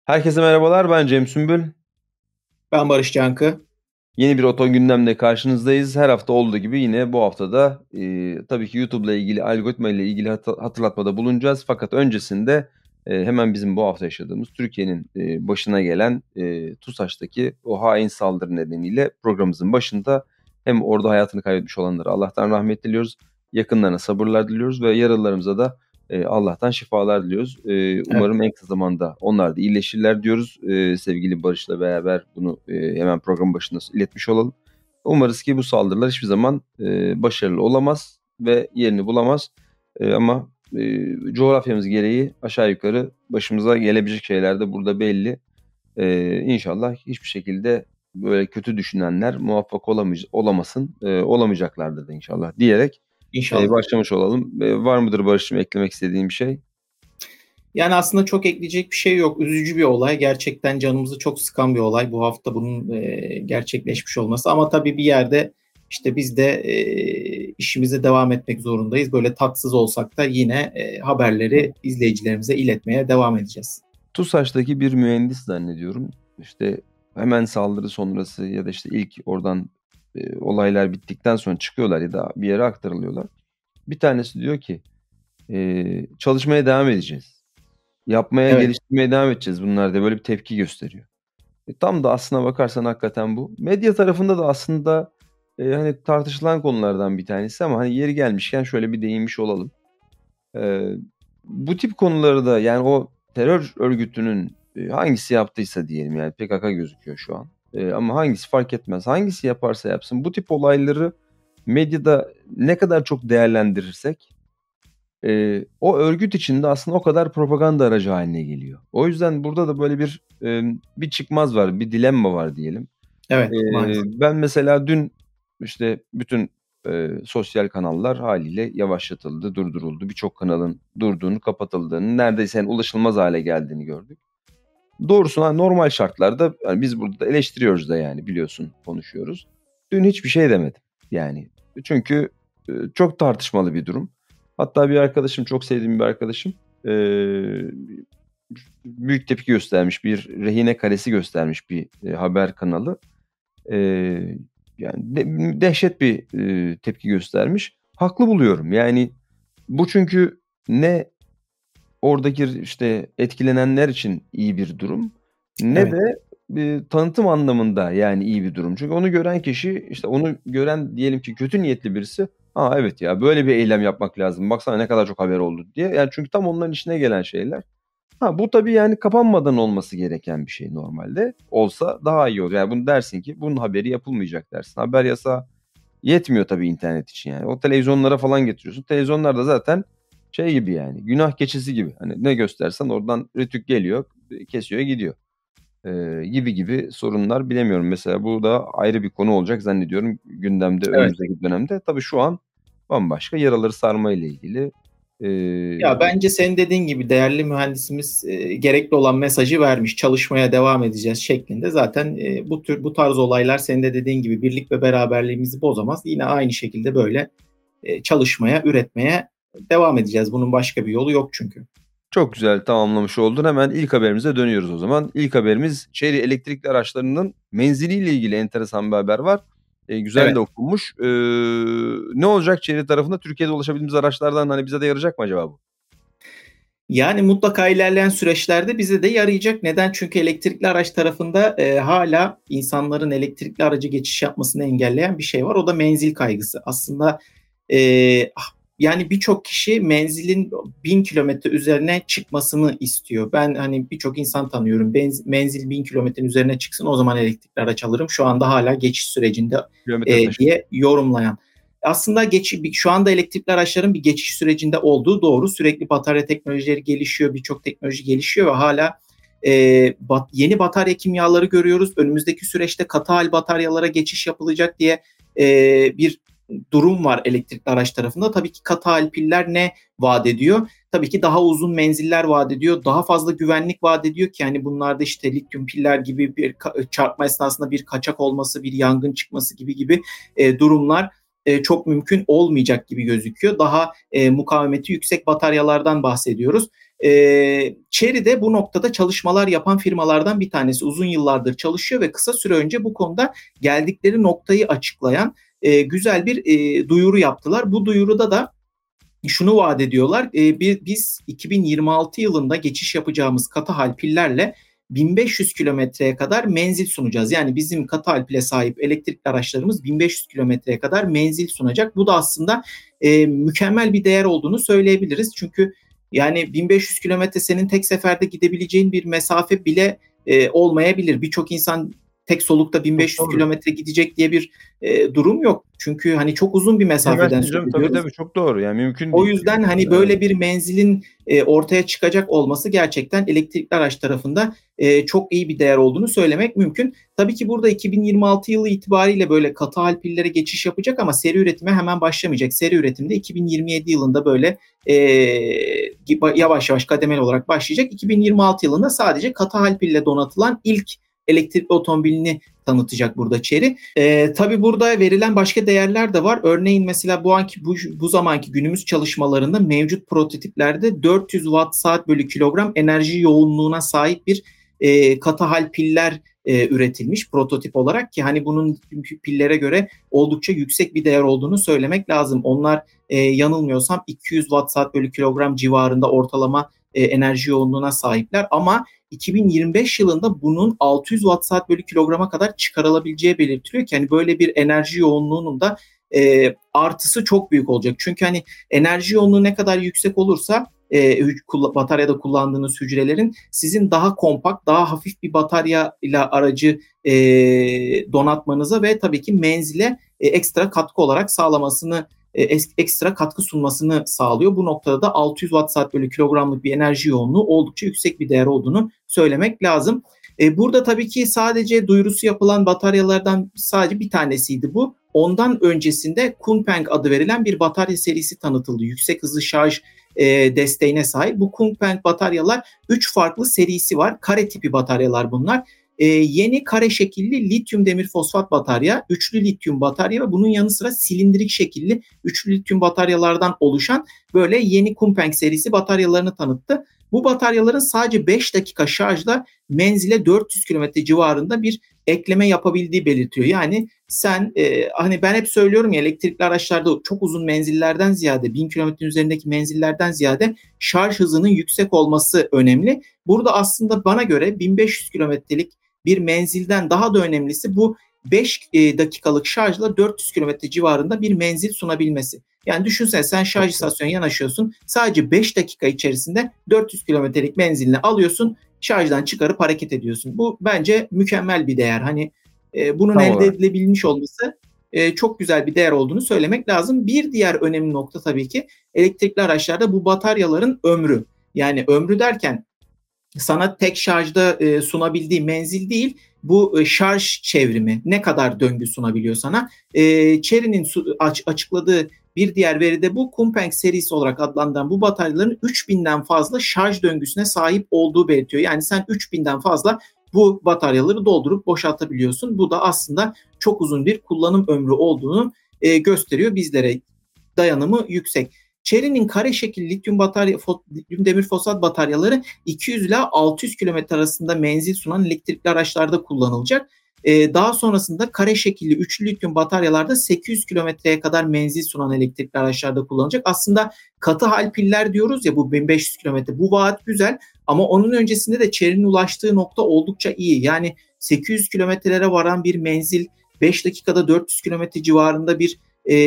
Herkese merhabalar, ben Cem Sümbül. Ben Barış Cankı. Yeni bir Oto Gündem'le karşınızdayız. Her hafta olduğu gibi yine bu hafta da tabii ki YouTube'la ilgili, algoritma ile ilgili hatırlatmada bulunacağız. Fakat öncesinde hemen bizim bu hafta yaşadığımız Türkiye'nin başına gelen TUSAŞ'taki o hain saldırı nedeniyle programımızın başında hem orada hayatını kaybetmiş olanlara Allah'tan rahmet diliyoruz, yakınlarına sabırlar diliyoruz ve yaralılarımıza da Allah'tan şifalar diliyoruz. Evet, Umarım en kısa zamanda onlar da iyileşirler diyoruz. Sevgili Barış'la beraber bunu hemen program başında iletmiş olalım. Umarız ki bu saldırılar hiçbir zaman başarılı olamaz ve yerini bulamaz. Ama coğrafyamız gereği aşağı yukarı başımıza gelebilecek şeyler de burada belli. İnşallah hiçbir şekilde böyle kötü düşünenler muvaffak olamasın, olamayacaklardır da inşallah diyerek inşallah. başlamış olalım. Var mıdır Barış'cığım eklemek istediğim bir şey? Yani aslında çok ekleyecek bir şey yok. Üzücü bir olay. Gerçekten canımızı çok sıkan bir olay. Bu hafta bunun gerçekleşmiş olması. Ama tabii bir yerde işte biz de işimize devam etmek zorundayız. Böyle tatsız olsak da yine haberleri izleyicilerimize iletmeye devam edeceğiz. TUSAŞ'taki bir mühendis zannediyorum. İşte hemen saldırı sonrası ya da işte ilk oradan olaylar bittikten sonra çıkıyorlar ya da bir yere aktarılıyorlar. Bir tanesi diyor ki çalışmaya devam edeceğiz. Yapmaya, Evet, geliştirmeye devam edeceğiz. Bunlar da böyle bir tepki gösteriyor. Tam da aslına bakarsan hakikaten bu. Medya tarafında da aslında hani tartışılan konulardan bir tanesi ama hani yeri gelmişken şöyle bir değinmiş olalım. E, Bu tip konuları da yani o terör örgütünün hangisi yaptıysa diyelim yani PKK gözüküyor şu an. Ama hangisi fark etmez. Hangisi yaparsa yapsın bu tip olayları medyada ne kadar çok değerlendirirsek o örgüt içinde aslında o kadar propaganda aracı haline geliyor. O yüzden burada da böyle bir çıkmaz var, bir dilemma var diyelim. evet, maalesef. Ben mesela dün işte bütün sosyal kanallar haliyle yavaşlatıldı, durduruldu. Birçok kanalın durduğunu, kapatıldığını, neredeyse yani ulaşılmaz hale geldiğini gördük. Doğrusu normal şartlarda yani biz burada eleştiriyoruz da yani biliyorsun konuşuyoruz. Dün hiçbir şey demedim. Yani çünkü çok tartışmalı bir durum. Hatta bir arkadaşım, çok sevdiğim bir arkadaşım e, büyük tepki göstermiş, bir rehine karesi göstermiş bir haber kanalı. E, Yani dehşet bir tepki göstermiş. Haklı buluyorum. Yani bu çünkü ne oradaki işte etkilenenler için iyi bir durum ne Evet. de bir tanıtım anlamında yani iyi bir durum. Çünkü onu gören kişi işte onu gören diyelim ki kötü niyetli birisi, "Aa evet ya böyle bir eylem yapmak lazım. Baksana ne kadar çok haber oldu." diye. Yani çünkü tam onların işine gelen şeyler. Ha bu tabii yani kapanmadan olması gereken bir şey normalde. Olsa daha iyi olur. Yani bunu dersin ki bunun haberi yapılmayacak dersin. Haber yasağı yetmiyor tabii internet için yani. O televizyonlara falan getiriyorsun. Televizyonlar da zaten şey gibi yani günah keçisi gibi. Hani ne göstersen oradan rütük geliyor, kesiyor gidiyor. Gibi sorunlar bilemiyorum. Mesela bu da ayrı bir konu olacak zannediyorum gündemde Evet. önümüzdeki dönemde. Tabii şu an bambaşka yaraları sarma ile ilgili. Ya bence senin dediğin gibi değerli mühendisimiz gerekli olan mesajı vermiş. Çalışmaya devam edeceğiz şeklinde. Zaten bu tarz olaylar senin de dediğin gibi birlik ve beraberliğimizi bozamaz. Yine aynı şekilde böyle çalışmaya, üretmeye devam edeceğiz. Bunun başka bir yolu yok çünkü. Çok güzel tamamlamış oldun. Hemen ilk haberimize dönüyoruz o zaman. İlk haberimiz Chery elektrikli araçlarının menziliyle ilgili enteresan bir haber var. Güzel de Evet. okunmuş. Ne olacak Chery tarafında Türkiye'de ulaşabildiğimiz araçlardan hani bize de yarayacak mı acaba bu? Yani mutlaka ilerleyen süreçlerde bize de yarayacak. Neden? Çünkü elektrikli araç tarafında hala insanların elektrikli aracı geçiş yapmasını engelleyen bir şey var. O da menzil kaygısı. Aslında e, yani birçok kişi menzilin 1.000 kilometre üzerine çıkmasını istiyor. Ben hani birçok insan tanıyorum. Menzil 1.000 kilometrenin üzerine çıksın o zaman elektrikli araç alırım. Şu anda hala geçiş sürecinde Kilometre taşı. diye yorumlayan. Aslında şu anda elektrikli araçların bir geçiş sürecinde olduğu doğru. Sürekli batarya teknolojileri gelişiyor, birçok teknoloji gelişiyor ve hala yeni batarya kimyaları görüyoruz. Önümüzdeki süreçte katı hal bataryalara geçiş yapılacak diye bir durum var elektrikli araç tarafında. Tabii ki katı hal piller ne vaat ediyor? Tabii ki daha uzun menziller vaat ediyor. Daha fazla güvenlik vaat ediyor ki yani bunlarda işte lityum piller gibi bir çarpma esnasında bir kaçak olması, bir yangın çıkması gibi durumlar çok mümkün olmayacak gibi gözüküyor. Daha mukavemeti yüksek bataryalardan bahsediyoruz. Chery de bu noktada çalışmalar yapan firmalardan bir tanesi. Uzun yıllardır çalışıyor ve kısa süre önce bu konuda geldikleri noktayı açıklayan güzel bir duyuru yaptılar. Bu duyuruda da şunu vaat ediyorlar. Biz 2026 yılında geçiş yapacağımız katı hal pillerle 1500 kilometreye kadar menzil sunacağız. Yani bizim katı hal pile sahip elektrikli araçlarımız 1500 kilometreye kadar menzil sunacak. Bu da aslında mükemmel bir değer olduğunu söyleyebiliriz. Çünkü yani 1500 kilometre senin tek seferde gidebileceğin bir mesafe bile olmayabilir. Birçok insan tek solukta 1500 kilometre gidecek diye bir durum yok. Çünkü hani çok uzun bir mesafeden söz ediyoruz. Tabii çok doğru. Yani mümkün O değil. yüzden hani böyle bir menzilin ortaya çıkacak olması gerçekten elektrikli araç tarafında çok iyi bir değer olduğunu söylemek mümkün. Tabii ki burada 2026 yılı itibariyle böyle katı hal pillere geçiş yapacak ama seri üretime hemen başlamayacak. Seri üretimde 2027 yılında böyle yavaş yavaş kademeli olarak başlayacak. 2026 yılında sadece katı hal pille donatılan ilk elektrikli otomobilini tanıtacak burada Chery. Tabii burada verilen başka değerler de var. Örneğin mesela bu zamanki günümüz çalışmalarında mevcut prototiplerde 400 watt saat bölü kilogram enerji yoğunluğuna sahip bir katı hal piller üretilmiş prototip olarak ki hani bunun pillere göre oldukça yüksek bir değer olduğunu söylemek lazım. Onlar yanılmıyorsam 200 watt saat bölü kilogram civarında ortalama enerji yoğunluğuna sahipler ama 2025 yılında bunun 600 watt saat bölü kilograma kadar çıkarılabileceği belirtiliyor ki hani böyle bir enerji yoğunluğunun da artısı çok büyük olacak. Çünkü hani enerji yoğunluğu ne kadar yüksek olursa bataryada kullandığınız hücrelerin sizin daha kompakt, daha hafif bir batarya ile aracı donatmanıza ve tabii ki menzile ekstra katkı olarak sağlamasını ekstra katkı sunmasını sağlıyor. Bu noktada da 600 watt saat bölü kilogramlık bir enerji yoğunluğu oldukça yüksek bir değer olduğunu söylemek lazım. Burada tabii ki sadece duyurusu yapılan bataryalardan sadece bir tanesiydi bu. Ondan öncesinde Kunpeng adı verilen bir batarya serisi tanıtıldı. Yüksek hızlı şarj desteğine sahip. Bu Kunpeng bataryalar 3 farklı serisi var. Kare tipi bataryalar bunlar. Yeni kare şekilli lityum demir fosfat batarya, üçlü lityum batarya ve bunun yanı sıra silindirik şekilli üçlü lityum bataryalardan oluşan böyle yeni Kunpeng serisi bataryalarını tanıttı. Bu bataryaların sadece 5 dakika şarjla menzile 400 kilometre civarında bir ekleme yapabildiği belirtiyor. Yani sen hani ben hep söylüyorum ya elektrikli araçlarda çok uzun menzillerden ziyade 1000 kilometrenin üzerindeki menzillerden ziyade şarj hızının yüksek olması önemli. Burada aslında bana göre 1500 kilometrelik bir menzilden daha da önemlisi bu 5 dakikalık şarjla 400 kilometre civarında bir menzil sunabilmesi. Yani düşünsene sen şarj istasyonuna yanaşıyorsun. Sadece 5 dakika içerisinde 400 kilometrelik menzilini alıyorsun. Şarjdan çıkarıp hareket ediyorsun. Bu bence mükemmel bir değer. Hani bunun elde edilebilmiş olması çok güzel bir değer olduğunu söylemek lazım. Bir diğer önemli nokta tabii ki elektrikli araçlarda bu bataryaların ömrü. Yani ömrü derken sana tek şarjda sunabildiği menzil değil, bu şarj çevrimi ne kadar döngü sunabiliyor sana. Chery'nin açıkladığı bir diğer veri de bu Kunpeng serisi olarak adlandırılan bu bataryaların 3000'den fazla şarj döngüsüne sahip olduğu belirtiyor. Yani sen 3000'den fazla bu bataryaları doldurup boşaltabiliyorsun. Bu da aslında çok uzun bir kullanım ömrü olduğunu gösteriyor bizlere. Dayanımı yüksek. Chery'nin kare şekilli lityum demir fosfat bataryaları 200 ila 600 kilometre arasında menzil sunan elektrikli araçlarda kullanılacak. Daha sonrasında kare şekilli üçlü lityum bataryalarda 800 kilometreye kadar menzil sunan elektrikli araçlarda kullanılacak. Aslında katı hal piller diyoruz ya bu 1500 kilometre. Bu vaat güzel ama onun öncesinde de Chery'nin ulaştığı nokta oldukça iyi. Yani 800 kilometrelere varan bir menzil, 5 dakikada 400 kilometre civarında bir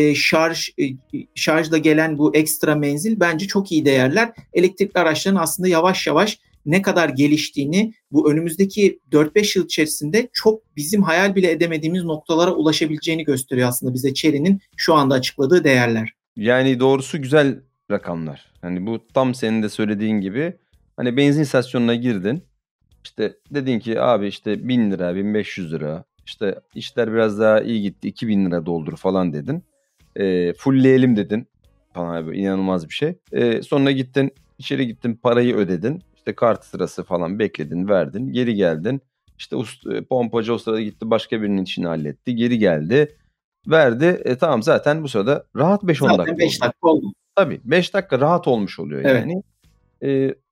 şarjla gelen bu ekstra menzil bence çok iyi değerler. Elektrikli araçların aslında yavaş yavaş ne kadar geliştiğini bu önümüzdeki 4-5 yıl içerisinde çok bizim hayal bile edemediğimiz noktalara ulaşabileceğini gösteriyor aslında bize Chery'nin şu anda açıkladığı değerler. Yani doğrusu güzel rakamlar. Hani bu tam senin de söylediğin gibi hani benzin istasyonuna girdin. İşte dedin ki abi işte 1000 lira 1500 lira işte işler biraz daha iyi gitti 2000 lira doldur falan dedin. Fullleyelim dedin falan böyle inanılmaz bir şey. Sonra gittin içeri gittin parayı ödedin. İşte kart sırası falan bekledin verdin geri geldin. İşte pompacı o sırada gitti başka birinin işini halletti geri geldi verdi. Tamam zaten bu sırada rahat 5-10 dakika zaten 5 dakika oldu. Tabii 5 dakika rahat olmuş oluyor Evet. yani.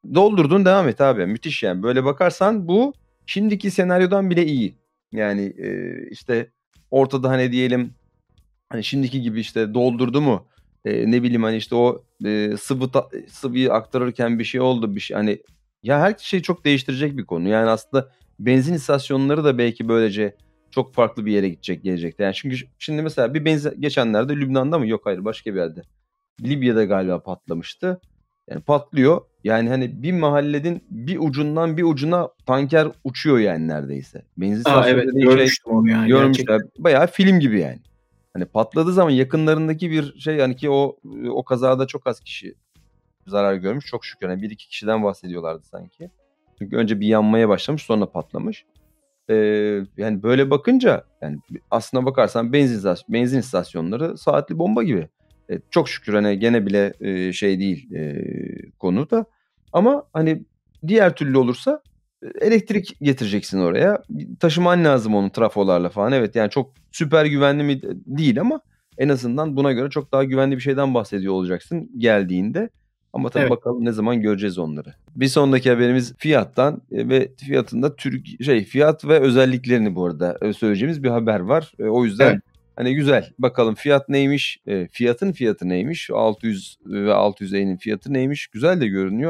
doldurdun devam et abi. Müthiş yani. Böyle bakarsan bu şimdiki senaryodan bile iyi. Yani işte ortada hani diyelim hani şimdiki gibi işte doldurdu mu ne bileyim hani işte o sıvıyı aktarırken bir şey oldu bir şey hani ya her şeyi çok değiştirecek bir konu. Yani aslında benzin istasyonları da belki böylece çok farklı bir yere gidecek gelecekte. Yani çünkü şimdi mesela bir benzin geçenlerde Lübnan'da mı? Yok hayır başka bir yerde. Libya'da galiba patlamıştı. Yani patlıyor. Yani hani bir mahallenin bir ucundan bir ucuna tanker uçuyor yani neredeyse. Benzin Evet, istasyonu dediğin şey görmüştüm onu ya görmüşler. gerçekten. Bayağı film gibi yani. Hani patladığı zaman yakınlarındaki bir şey yani ki o kazada çok az kişi zarar görmüş. Çok şükür. Yani bir iki kişiden bahsediyorlardı sanki. Çünkü önce bir yanmaya başlamış sonra patlamış. Ee, Yani böyle bakınca yani aslına bakarsan benzin istasyonları saatli bomba gibi. Çok şükür hani gene bile şey değil konu da. Ama hani diğer türlü olursa elektrik getireceksin oraya. Taşıman lazım onu trafolarla falan. Evet yani çok süper güvenli mi değil ama en azından buna göre çok daha güvenli bir şeyden bahsediyor olacaksın geldiğinde. Ama tabii Evet. bakalım ne zaman göreceğiz onları. Bir sonraki haberimiz fiyattan ve fiyatında fiyat ve özelliklerini bu arada söyleyeceğimiz bir haber var. O yüzden Evet. hani güzel. Bakalım fiyat neymiş? Fiyatı neymiş? 600 ve 650'nin fiyatı neymiş? Güzel de görünüyor.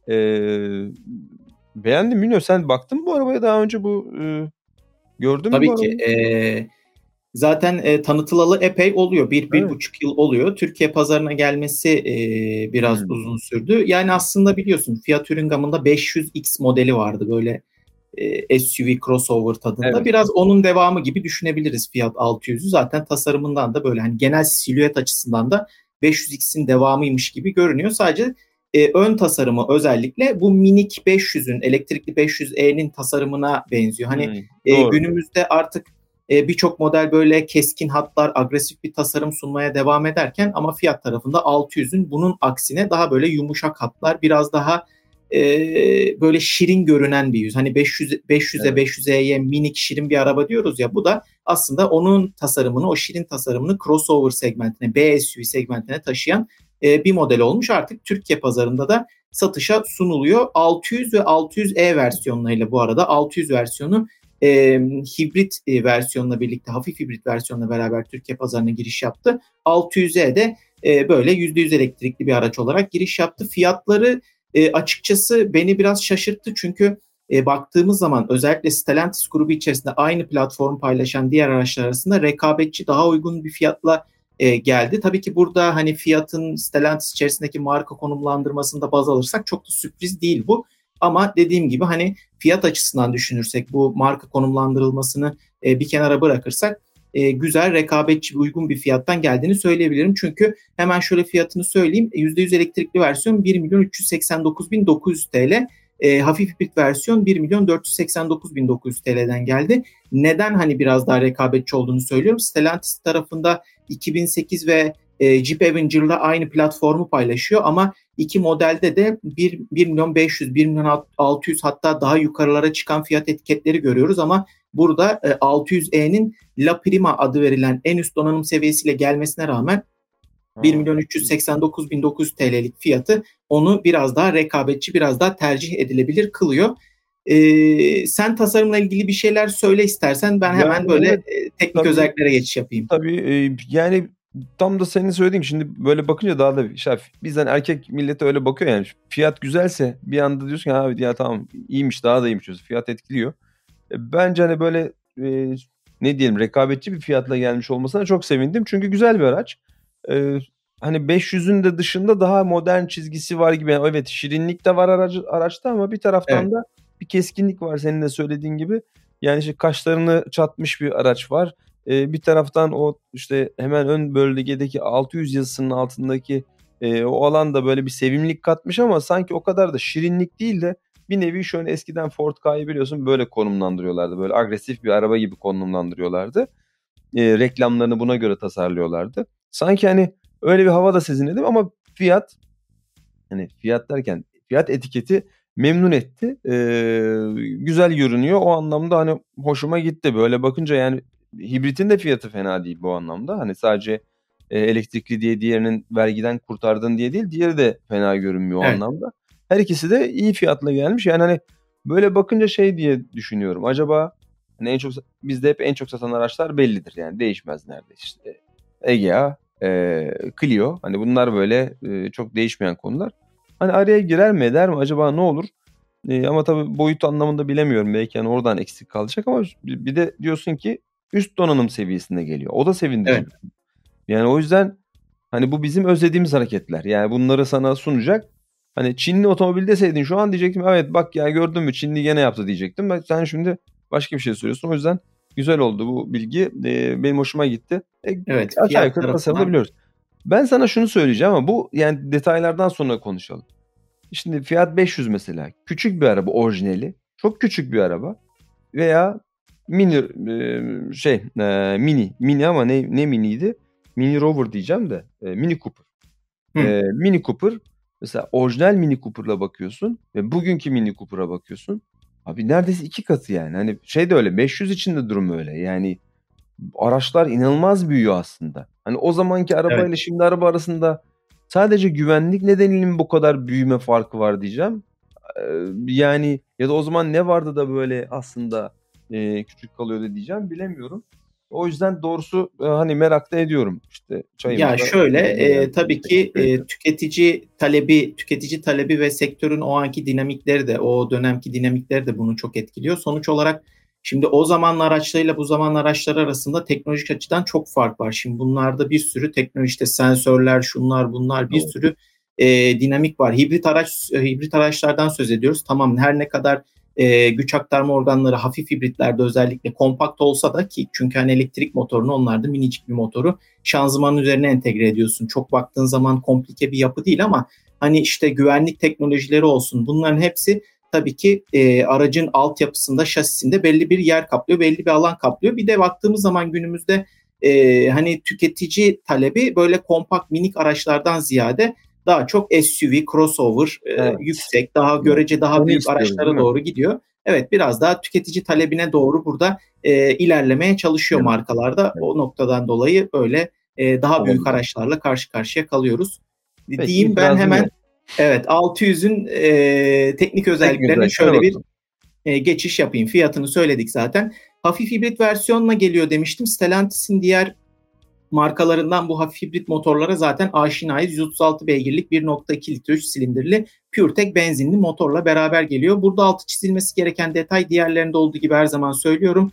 Beğendim. Bilmiyorum sen baktın mı bu arabaya daha önce gördün mü bu Tabii ki. arabayı? Zaten tanıtılalı epey oluyor. Bir Evet. buçuk yıl oluyor. Türkiye pazarına gelmesi biraz Hmm. uzun sürdü. Yani aslında biliyorsun Fiat ürün gamında 500X modeli vardı. Böyle SUV crossover tadında. Evet. Biraz onun devamı gibi düşünebiliriz Fiat 600'ü. Zaten tasarımından da böyle hani genel silüet açısından da 500X'in devamıymış gibi görünüyor. Sadece ön tasarımı özellikle bu minik 500'ün elektrikli 500e'nin tasarımına benziyor. Hani Doğru. günümüzde artık birçok model böyle keskin hatlar, agresif bir tasarım sunmaya devam ederken ama Fiat tarafında 600'ün bunun aksine daha böyle yumuşak hatlar, biraz daha böyle şirin görünen bir yüz. Hani 500'e Evet. 500E'ye minik şirin bir araba diyoruz ya, bu da aslında onun tasarımını, o şirin tasarımını crossover segmentine, B SUV segmentine taşıyan bir model olmuş. Artık Türkiye pazarında da satışa sunuluyor. 600 ve 600E versiyonlarıyla, bu arada 600 versiyonu hibrit versiyonla birlikte, hafif hibrit versiyonla beraber Türkiye pazarına giriş yaptı. 600'e de böyle %100 elektrikli bir araç olarak giriş yaptı. Fiyatları açıkçası beni biraz şaşırttı çünkü baktığımız zaman özellikle Stellantis grubu içerisinde aynı platform paylaşan diğer araçlar arasında rekabetçi, daha uygun bir fiyatla geldi. Tabii ki burada hani fiyatın Stellantis içerisindeki marka konumlandırmasında baz alırsak çok da sürpriz değil bu. Ama dediğim gibi hani fiyat açısından düşünürsek, bu marka konumlandırılmasını bir kenara bırakırsak güzel, rekabetçi, uygun bir fiyattan geldiğini söyleyebilirim. Çünkü hemen şöyle fiyatını söyleyeyim. %100 elektrikli versiyon 1.389.900 TL. Hafif hibrit versiyon 1.489.900 TL'den geldi. Neden hani biraz daha rekabetçi olduğunu söylüyorum. Stellantis tarafında 2008 ve Jeep Avenger'la aynı platformu paylaşıyor ama iki modelde de 1 milyon 500, 1 milyon 600, hatta daha yukarılara çıkan fiyat etiketleri görüyoruz ama burada 600E'nin La Prima adı verilen en üst donanım seviyesiyle gelmesine rağmen 1 Ha. milyon 389.900 TL'lik fiyatı onu biraz daha rekabetçi, biraz daha tercih edilebilir kılıyor. Sen tasarımla ilgili bir şeyler söyle istersen, ben hemen Yani böyle evet teknik tabii özelliklere geçiş yapayım. tabii yani tam da senin söylediğin şimdi böyle bakınca daha da bizden erkek millete öyle bakıyor yani fiyat güzelse bir anda diyorsun ki abi ya tamam iyiymiş daha da iyiymiş diyorsun. Fiyat etkiliyor. Bence hani böyle ne diyelim rekabetçi bir fiyatla gelmiş olmasına çok sevindim. Çünkü güzel bir araç. E, Hani 500'ün de dışında daha modern çizgisi var gibi. Yani evet şirinlik de var araçta ama bir Evet. taraftan da bir keskinlik var senin de söylediğin gibi. Yani işte kaşlarını çatmış bir araç var. Bir taraftan o işte hemen ön bölgedeki 600 yazısının altındaki o alanda böyle bir sevimlilik katmış ama sanki o kadar da şirinlik değil de bir nevi şöyle eskiden Ford Ka'yı biliyorsun böyle konumlandırıyorlardı. Böyle agresif bir araba gibi konumlandırıyorlardı. Reklamlarını buna göre tasarlıyorlardı. Sanki hani öyle bir hava da sezinledim ama hani fiyat derken fiyat etiketi memnun etti. Güzel görünüyor. O anlamda hani hoşuma gitti. Böyle bakınca yani hibritin de fiyatı fena değil bu anlamda. Hani sadece elektrikli diye diğerinin vergiden kurtardın diye değil. Diğeri de fena görünmüyor o Evet. anlamda. Her ikisi de iyi fiyatla gelmiş. Yani hani böyle bakınca şey diye düşünüyorum. Acaba hani bizde hep en çok satan araçlar bellidir. Yani değişmez neredeyse. İşte Egea, Clio. Hani bunlar böyle çok değişmeyen konular. Hani araya girer mi eder mi? Acaba ne olur? Ama tabii boyut anlamında bilemiyorum. Belki yani oradan eksik kalacak ama bir de diyorsun ki üst donanım seviyesinde geliyor. O da sevindirici. Evet. Yani o yüzden hani bu bizim özlediğimiz hareketler. Yani bunları sana sunacak. Hani Çinli otomobil deseydin şu an diyecektim evet bak ya gördün mü Çinli gene yaptı diyecektim. Sen şimdi başka bir şey söylüyorsun. O yüzden güzel oldu bu bilgi. Benim hoşuma gitti. Evet, Aşağı fiyat yukarı tasarımda tarafından. biliyoruz. Ben sana şunu söyleyeceğim ama bu yani detaylardan sonra konuşalım. Şimdi Fiat 500 mesela. Küçük bir araba orijinali. Çok küçük bir araba. Veya mini mini ama ne miniydi? Mini Rover diyeceğim de Mini Cooper. Hı. Mini Cooper mesela orijinal Mini Cooper'la bakıyorsun ve bugünkü Mini Cooper'a bakıyorsun. Abi neredeyse 2 katı yani. Hani şey de öyle 500 için de durum öyle. Yani araçlar inanılmaz büyüyor aslında. Hani o zamanki Evet. arabayla şimdi araba arasında sadece güvenlik nedeniyle mi bu kadar büyüme farkı var diyeceğim. Yani ya da o zaman ne vardı da böyle aslında küçük kalıyordu diyeceğim bilemiyorum. O yüzden doğrusu hani merak da ediyorum. İşte Ya çayımızda şöyle, geldi. tabii ki Teşekkür ediyorum. tüketici talebi ve sektörün o anki dinamikleri de, o dönemki dinamikleri de bunu çok etkiliyor. Sonuç olarak şimdi o zamanın araçlarıyla bu zamanın araçları arasında teknolojik açıdan çok fark var. Şimdi bunlarda bir sürü teknolojide sensörler, şunlar bunlar bir Doğru. sürü dinamik var. Hibrit araçlardan söz ediyoruz. Tamam, her ne kadar güç aktarma organları hafif hibritlerde özellikle kompakt olsa da, ki çünkü hani elektrik motorunu, onlarda minicik bir motoru şanzımanın üzerine entegre ediyorsun. Çok baktığın zaman komplike bir yapı değil ama hani işte güvenlik teknolojileri olsun, bunların hepsi tabii ki aracın altyapısında, şasisinde belli bir yer kaplıyor, belli bir alan kaplıyor. Bir de baktığımız zaman günümüzde hani tüketici talebi böyle kompakt minik araçlardan ziyade daha çok SUV, crossover, Evet. yüksek, daha Evet. görece daha Onu büyük istiyoruz değil araçlara mi? doğru gidiyor. Evet, biraz daha tüketici talebine doğru burada ilerlemeye çalışıyor Evet. markalarda. Evet. O noktadan dolayı böyle daha büyük Olabilir. araçlarla karşı karşıya kalıyoruz. Peki Diyeyim ben itirazım hemen, yok. evet, 600'ün teknik Teknik özelliklerine özelliklere şöyle bir bakalım. geçiş yapayım. Fiyatını söyledik zaten. Hafif hibrit versiyonla geliyor demiştim. Stellantis'in diğer markalarından bu hafif hibrit motorlara zaten aşinayız. 136 beygirlik 1.2 litre 3 silindirli PureTech benzinli motorla beraber geliyor. Burada altı çizilmesi gereken detay, diğerlerinde olduğu gibi her zaman söylüyorum.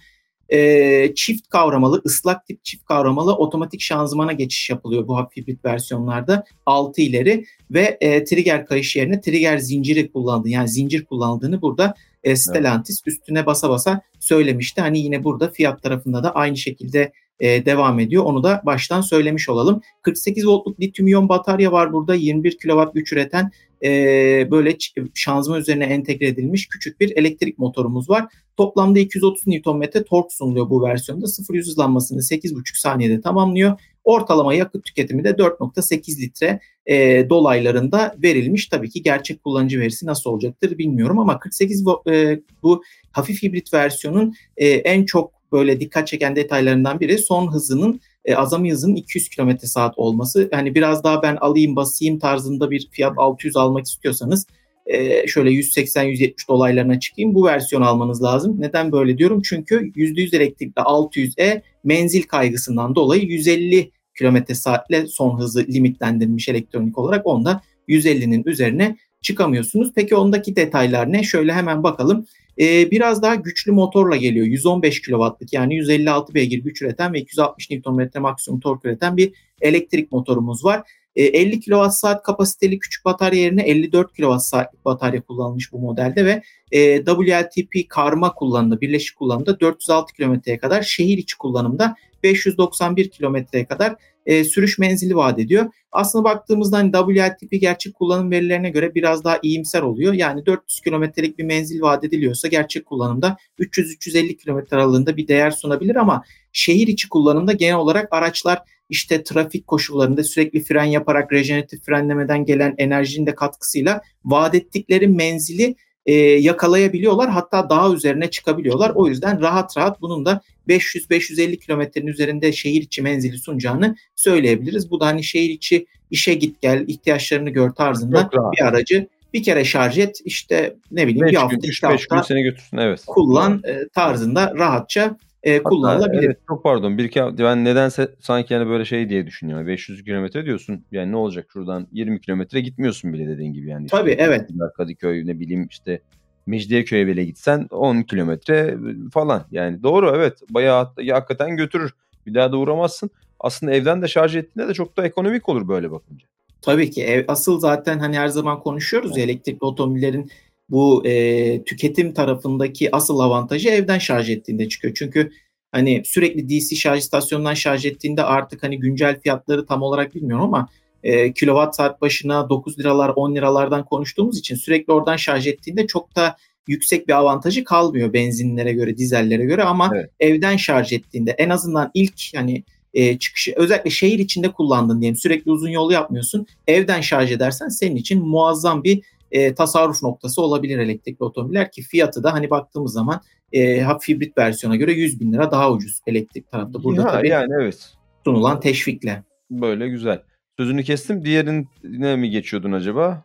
Çift kavramalı, ıslak tip çift kavramalı otomatik şanzımana geçiş yapılıyor bu hafif hibrit versiyonlarda. 6 ileri ve trigger kayış yerine trigger zinciri kullandığı, yani zincir kullandığını burada Evet. Stellantis üstüne basa basa söylemişti. Hani yine burada fiyat tarafında da aynı şekilde devam ediyor. Onu da baştan söylemiş olalım. 48 voltluk lityum iyon batarya var burada. 21 kW güç üreten böyle şanzıman üzerine entegre edilmiş küçük bir elektrik motorumuz var. Toplamda 230 Nm tork sunuluyor bu versiyonda. 0-100 hızlanmasını 8,5 saniyede tamamlıyor. Ortalama yakıt tüketimi de 4,8 litre dolaylarında verilmiş. Tabii ki gerçek kullanıcı verisi nasıl olacaktır bilmiyorum ama 48 bu hafif hibrit versiyonun en çok böyle dikkat çeken detaylarından biri son hızının, azami hızının 200 km/saat olması. Hani biraz daha ben alayım basayım tarzında bir Fiat 600 almak istiyorsanız şöyle 180-170 dolaylarına çıkayım, bu versiyonu almanız lazım. Neden böyle diyorum? Çünkü %100 elektrikli 600E menzil kaygısından dolayı 150 km/saatle son hızı limitlendirilmiş elektronik olarak. Onda 150'nin üzerine çıkamıyorsunuz. Peki ondaki detaylar ne? Şöyle hemen bakalım. Biraz daha güçlü motorla geliyor. 115 kW'lık, yani 156 beygir güç üreten ve 260 Nm maksimum tork üreten bir elektrik motorumuz var. 50 kWh kapasiteli küçük batarya yerine 54 kWh'lik batarya kullanılmış bu modelde ve WLTP karma kullanımda, birleşik kullanımda 406 kilometreye kadar, şehir içi kullanımda 591 kilometreye kadar sürüş menzili vaat ediyor. Aslında baktığımızda hani WLTP gerçek kullanım verilerine göre biraz daha iyimser oluyor. Yani 400 kilometrelik bir menzil vaat ediliyorsa gerçek kullanımda 300-350 kilometre aralığında bir değer sunabilir ama şehir içi kullanımda genel olarak araçlar işte trafik koşullarında sürekli fren yaparak rejeneratif frenlemeden gelen enerjinin de katkısıyla vaat ettikleri menzili yakalayabiliyorlar. Hatta daha üzerine çıkabiliyorlar. O yüzden rahat rahat bunun da 500-550 kilometrenin üzerinde şehir içi menzili sunacağını söyleyebiliriz. Bu da hani şehir içi işe git gel, ihtiyaçlarını gör tarzında Çok rahat. Bir kere şarj et, işte ne bileyim bir 5 gün, hafta, iki 3-5 gün hafta seni götürsün. Evet. Doğru. kullan tarzında rahatça Hatta kullanılabilir. evet, çok pardon. Ben nedense sanki hani böyle şey diye düşünüyorum. 500 kilometre diyorsun. Yani ne olacak şuradan 20 kilometre gitmiyorsun bile dediğin gibi yani Tabii, işte evet. Üsküdar, Kadıköy, ne bileyim işte Mecidiyeköy'e bile gitsen 10 kilometre falan. Yani doğru, evet, bayağı hakikaten götürür. Bir daha da uğramazsın. Aslında evden de şarj ettiğinde de çok da ekonomik olur böyle bakınca. Tabii ki asıl zaten hani her zaman konuşuyoruz ya, elektrikli otomobillerin bu tüketim tarafındaki asıl avantajı evden şarj ettiğinde çıkıyor. Çünkü hani sürekli DC şarj istasyonundan şarj ettiğinde artık hani güncel fiyatları tam olarak bilmiyorum ama kilowatt saat başına 9 liralar 10 liralardan konuştuğumuz için sürekli oradan şarj ettiğinde çok da yüksek bir avantajı kalmıyor benzinlere göre, dizellere göre, ama Evet. evden şarj ettiğinde en azından ilk hani çıkışı özellikle şehir içinde kullandın diyelim, sürekli uzun yol yapmıyorsun, evden şarj edersen senin için muazzam bir tasarruf noktası olabilir elektrikli otomobiller, ki fiyatı da hani baktığımız zaman hafif hibrit versiyona göre 100 bin lira daha ucuz elektrik tarafta. Burada Ya, tabii yani evet. sunulan teşvikle. Böyle güzel. Sözünü kestim. Diğerine mi geçiyordun acaba?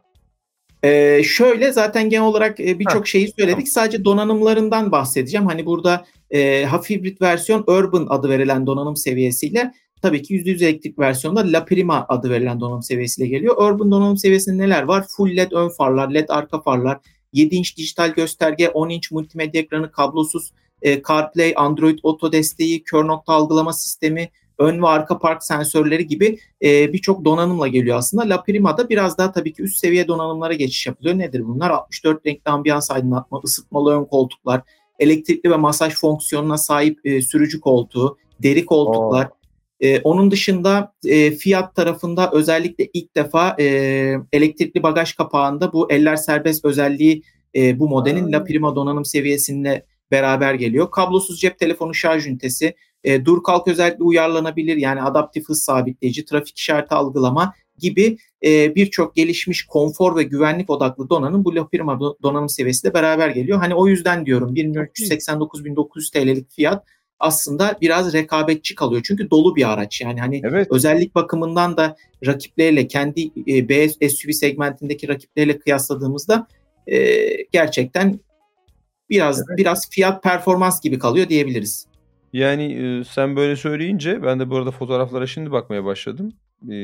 Şöyle zaten genel olarak Heh, birçok şeyi tamam. söyledik. Sadece donanımlarından bahsedeceğim. Hani burada hafif hibrit versiyon Urban adı verilen donanım seviyesiyle, tabii ki %100 elektrik versiyonda La Prima adı verilen donanım seviyesiyle geliyor. Urban donanım seviyesinde neler var? Full LED ön farlar, LED arka farlar, 7 inç dijital gösterge, 10 inç multimedya ekranı, kablosuz CarPlay, Android Auto desteği, kör nokta algılama sistemi, ön ve arka park sensörleri gibi birçok donanımla geliyor aslında. La Prima'da biraz daha tabii ki üst seviye donanımlara geçiş yapılıyor. Nedir bunlar? 64 renkli ambiyans aydınlatma, ısıtmalı ön koltuklar, elektrikli ve masaj fonksiyonuna sahip sürücü koltuğu, deri koltuklar. Aa. Onun dışında Fiat tarafında özellikle ilk defa elektrikli bagaj kapağında bu eller serbest özelliği bu modelin La Prima donanım seviyesinde beraber geliyor. Kablosuz cep telefonu şarj ünitesi, dur kalk özellikle uyarlanabilir, yani adaptif hız sabitleyici, trafik işareti algılama gibi birçok gelişmiş konfor ve güvenlik odaklı donanım bu La Prima donanım seviyesiyle beraber geliyor. Hani o yüzden diyorum Çok iyi. 1.389.900 TL'lik fiyat aslında biraz rekabetçi kalıyor. Çünkü dolu bir araç. Yani hani Evet. özellik bakımından da rakipleriyle, kendi B SUV segmentindeki rakipleriyle kıyasladığımızda gerçekten Evet. biraz fiyat performans gibi kalıyor diyebiliriz. Yani, sen böyle söyleyince ben de bu arada fotoğraflara şimdi bakmaya başladım.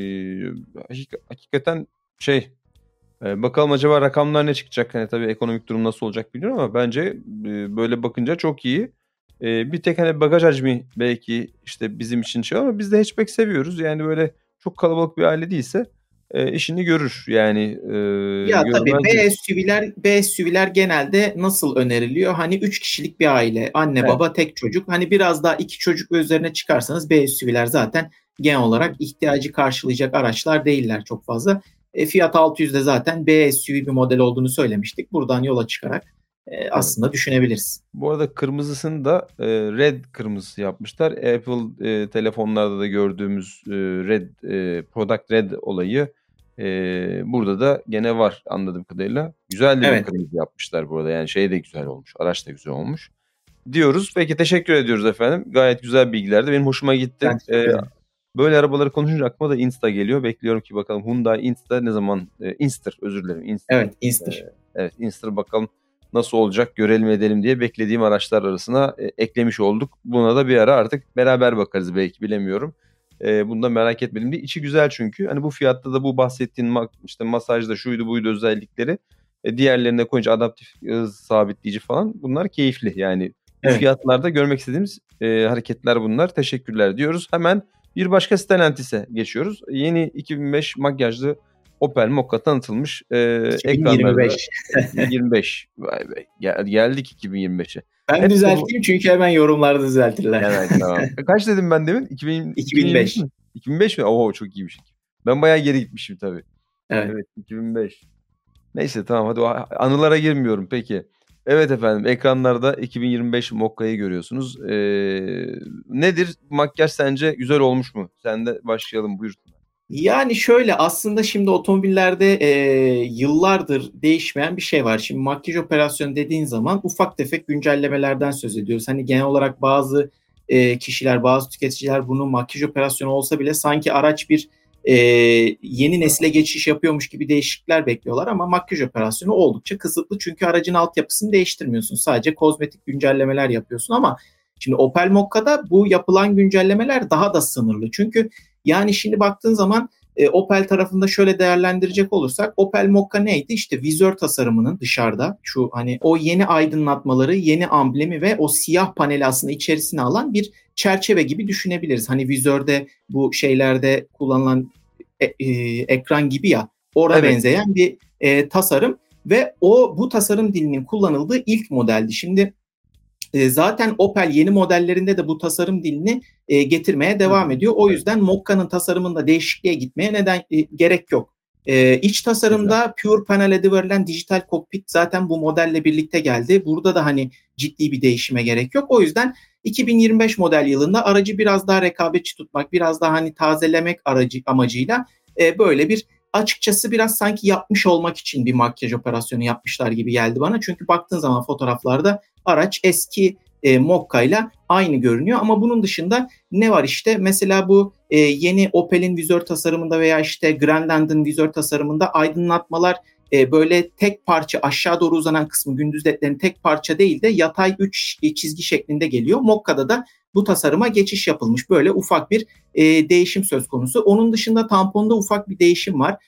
Hakikaten şey, bakalım acaba rakamlar ne çıkacak? Hani, tabii ekonomik durum nasıl olacak bilmiyorum ama bence, böyle bakınca çok iyi. Bir tek, hani, bagaj hacmi belki, işte, bizim için şey ama biz de hatchback seviyoruz. Yani, böyle çok kalabalık bir aile değilse, işini görür. Yani, Ya tabii görmez değil. B SUV'ler genelde nasıl öneriliyor? Hani 3 kişilik bir aile, anne Evet, baba tek çocuk. Hani biraz daha 2 çocuk ve üzerine çıkarsanız B SUV'ler zaten genel olarak ihtiyacı karşılayacak araçlar değiller çok fazla. Fiat 600'de zaten B SUV bir model olduğunu söylemiştik. Buradan yola çıkarak evet. aslında düşünebiliriz. Bu arada kırmızısını da, red kırmızısı yapmışlar. Apple, telefonlarda da gördüğümüz, red, product red olayı, burada da gene var anladığım kadarıyla. Güzel de bir Evet, kırmızı yapmışlar bu arada. Yani şey de güzel olmuş, araç da güzel olmuş diyoruz. Peki, teşekkür ediyoruz efendim. Gayet güzel bilgilerdi. Benim hoşuma gitti. ben teşekkür ederim. Böyle arabaları konuşunca aklıma da Insta geliyor. Bekliyorum ki bakalım Hyundai Insta ne zaman, Inster, özür dilerim, Inster. Evet, Inster. Evet, Inster bakalım nasıl olacak, görelim edelim diye beklediğim araçlar arasına eklemiş olduk. Buna da bir ara artık beraber bakarız belki, bilemiyorum. Bunu da merak etmedim diye. İçi güzel çünkü. Hani bu fiyatta da bu bahsettiğin işte masajda şuydu buydu özellikleri diğerlerine koyunca adaptif hız sabitleyici falan, bunlar keyifli. Yani bu Evet. fiyatlarda görmek istediğimiz hareketler bunlar. Teşekkürler diyoruz. Hemen bir başka Stellantis'e geçiyoruz. Yeni 2005 makyajlı Opel Mokka tanıtılmış. Ekranlarda 2025. 2025. Vay be. Geldik 2025'e. Ben Hep de bu. düzelteyim çünkü hemen yorumlarda düzeltirler. Evet, tamam. Kaç dedim ben demin? 2020 2005. mi? 2005 mi? Oo, çok iyiymiş. Ben bayağı geri gitmişim tabii. Evet. Evet, 2005. Neyse, tamam, hadi o anılara girmiyorum peki. Evet efendim, ekranlarda 2025 Mokka'yı görüyorsunuz. Nedir? Makyaj sence güzel olmuş mu? Sen de başlayalım, buyur. Yani şöyle, aslında şimdi otomobillerde yıllardır değişmeyen bir şey var. Şimdi makyaj operasyonu dediğin zaman ufak tefek güncellemelerden söz ediyoruz. Hani genel olarak bazı kişiler, bazı tüketiciler bunu makyaj operasyonu olsa bile sanki araç bir yeni nesile geçiş yapıyormuş gibi değişiklikler bekliyorlar ama makyaj operasyonu oldukça kısıtlı. Çünkü aracın altyapısını değiştirmiyorsun. Sadece kozmetik güncellemeler yapıyorsun ama şimdi Opel Mokka'da bu yapılan güncellemeler daha da sınırlı. Çünkü yani şimdi baktığın zaman Opel tarafında şöyle değerlendirecek olursak Opel Mokka neydi? İşte vizör tasarımının dışarıda şu hani o yeni aydınlatmaları, yeni amblemi ve o siyah paneli aslında içerisine alan bir çerçeve gibi düşünebiliriz. Hani vizörde bu şeylerde kullanılan ekran gibi ya, ona Evet. benzeyen bir tasarım ve bu tasarım dilinin kullanıldığı ilk modeldi. Şimdi zaten Opel yeni modellerinde de bu tasarım dilini getirmeye devam ediyor. O yüzden Mokka'nın tasarımında değişikliğe gitmeye gerek yok. İç tasarımda güzel. Pure Panel adı verilen dijital kokpit zaten bu modelle birlikte geldi. Burada da hani ciddi bir değişime gerek yok. O yüzden 2025 model yılında aracı biraz daha rekabetçi tutmak, biraz daha hani tazelemek amacıyla böyle bir açıkçası biraz sanki yapmış olmak için bir makyaj operasyonu yapmışlar gibi geldi bana. Çünkü baktığın zaman fotoğraflarda araç eski Mokka ile aynı görünüyor ama bunun dışında ne var işte mesela bu yeni Opel'in vizör tasarımında veya işte Grandland'ın vizör tasarımında aydınlatmalar böyle tek parça aşağı doğru uzanan kısmı gündüz ledlerin tek parça değil de yatay 3 çizgi şeklinde geliyor. Mokka'da da bu tasarıma geçiş yapılmış. Böyle ufak bir değişim söz konusu. Onun dışında tamponda ufak bir değişim var.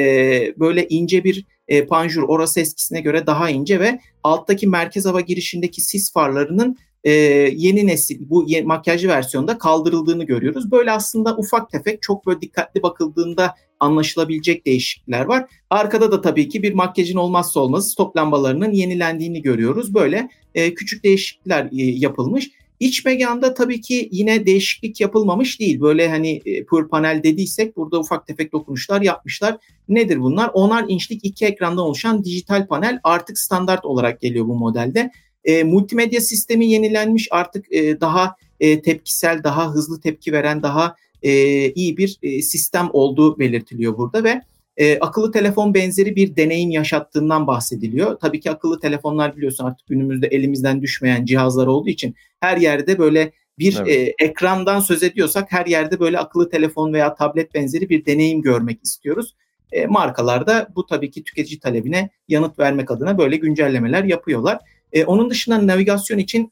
Böyle ince bir panjur, orası eskisine göre daha ince ve alttaki merkez hava girişindeki sis farlarının yeni nesil bu makyajlı versiyonda kaldırıldığını görüyoruz. Böyle aslında ufak tefek çok böyle dikkatli bakıldığında anlaşılabilecek değişiklikler var. Arkada da tabii ki bir makyajın olmazsa olmazı stop lambalarının yenilendiğini görüyoruz. Böyle küçük değişiklikler yapılmış. İç mekanda tabii ki yine değişiklik yapılmamış değil. Böyle hani pure panel dediysek burada ufak tefek dokunuşlar yapmışlar. Nedir bunlar? 10'ar inçlik iki ekrandan oluşan dijital panel artık standart olarak geliyor bu modelde. Multimedya sistemi yenilenmiş, artık daha tepkisel, daha hızlı tepki veren, daha iyi bir sistem olduğu belirtiliyor burada ve akıllı telefon benzeri bir deneyim yaşattığından bahsediliyor. Tabii ki akıllı telefonlar biliyorsun artık günümüzde elimizden düşmeyen cihazlar olduğu için her yerde böyle bir ekrandan söz ediyorsak her yerde böyle akıllı telefon veya tablet benzeri bir deneyim görmek istiyoruz. Markalar da bu tabii ki tüketici talebine yanıt vermek adına böyle güncellemeler yapıyorlar. Onun dışında navigasyon için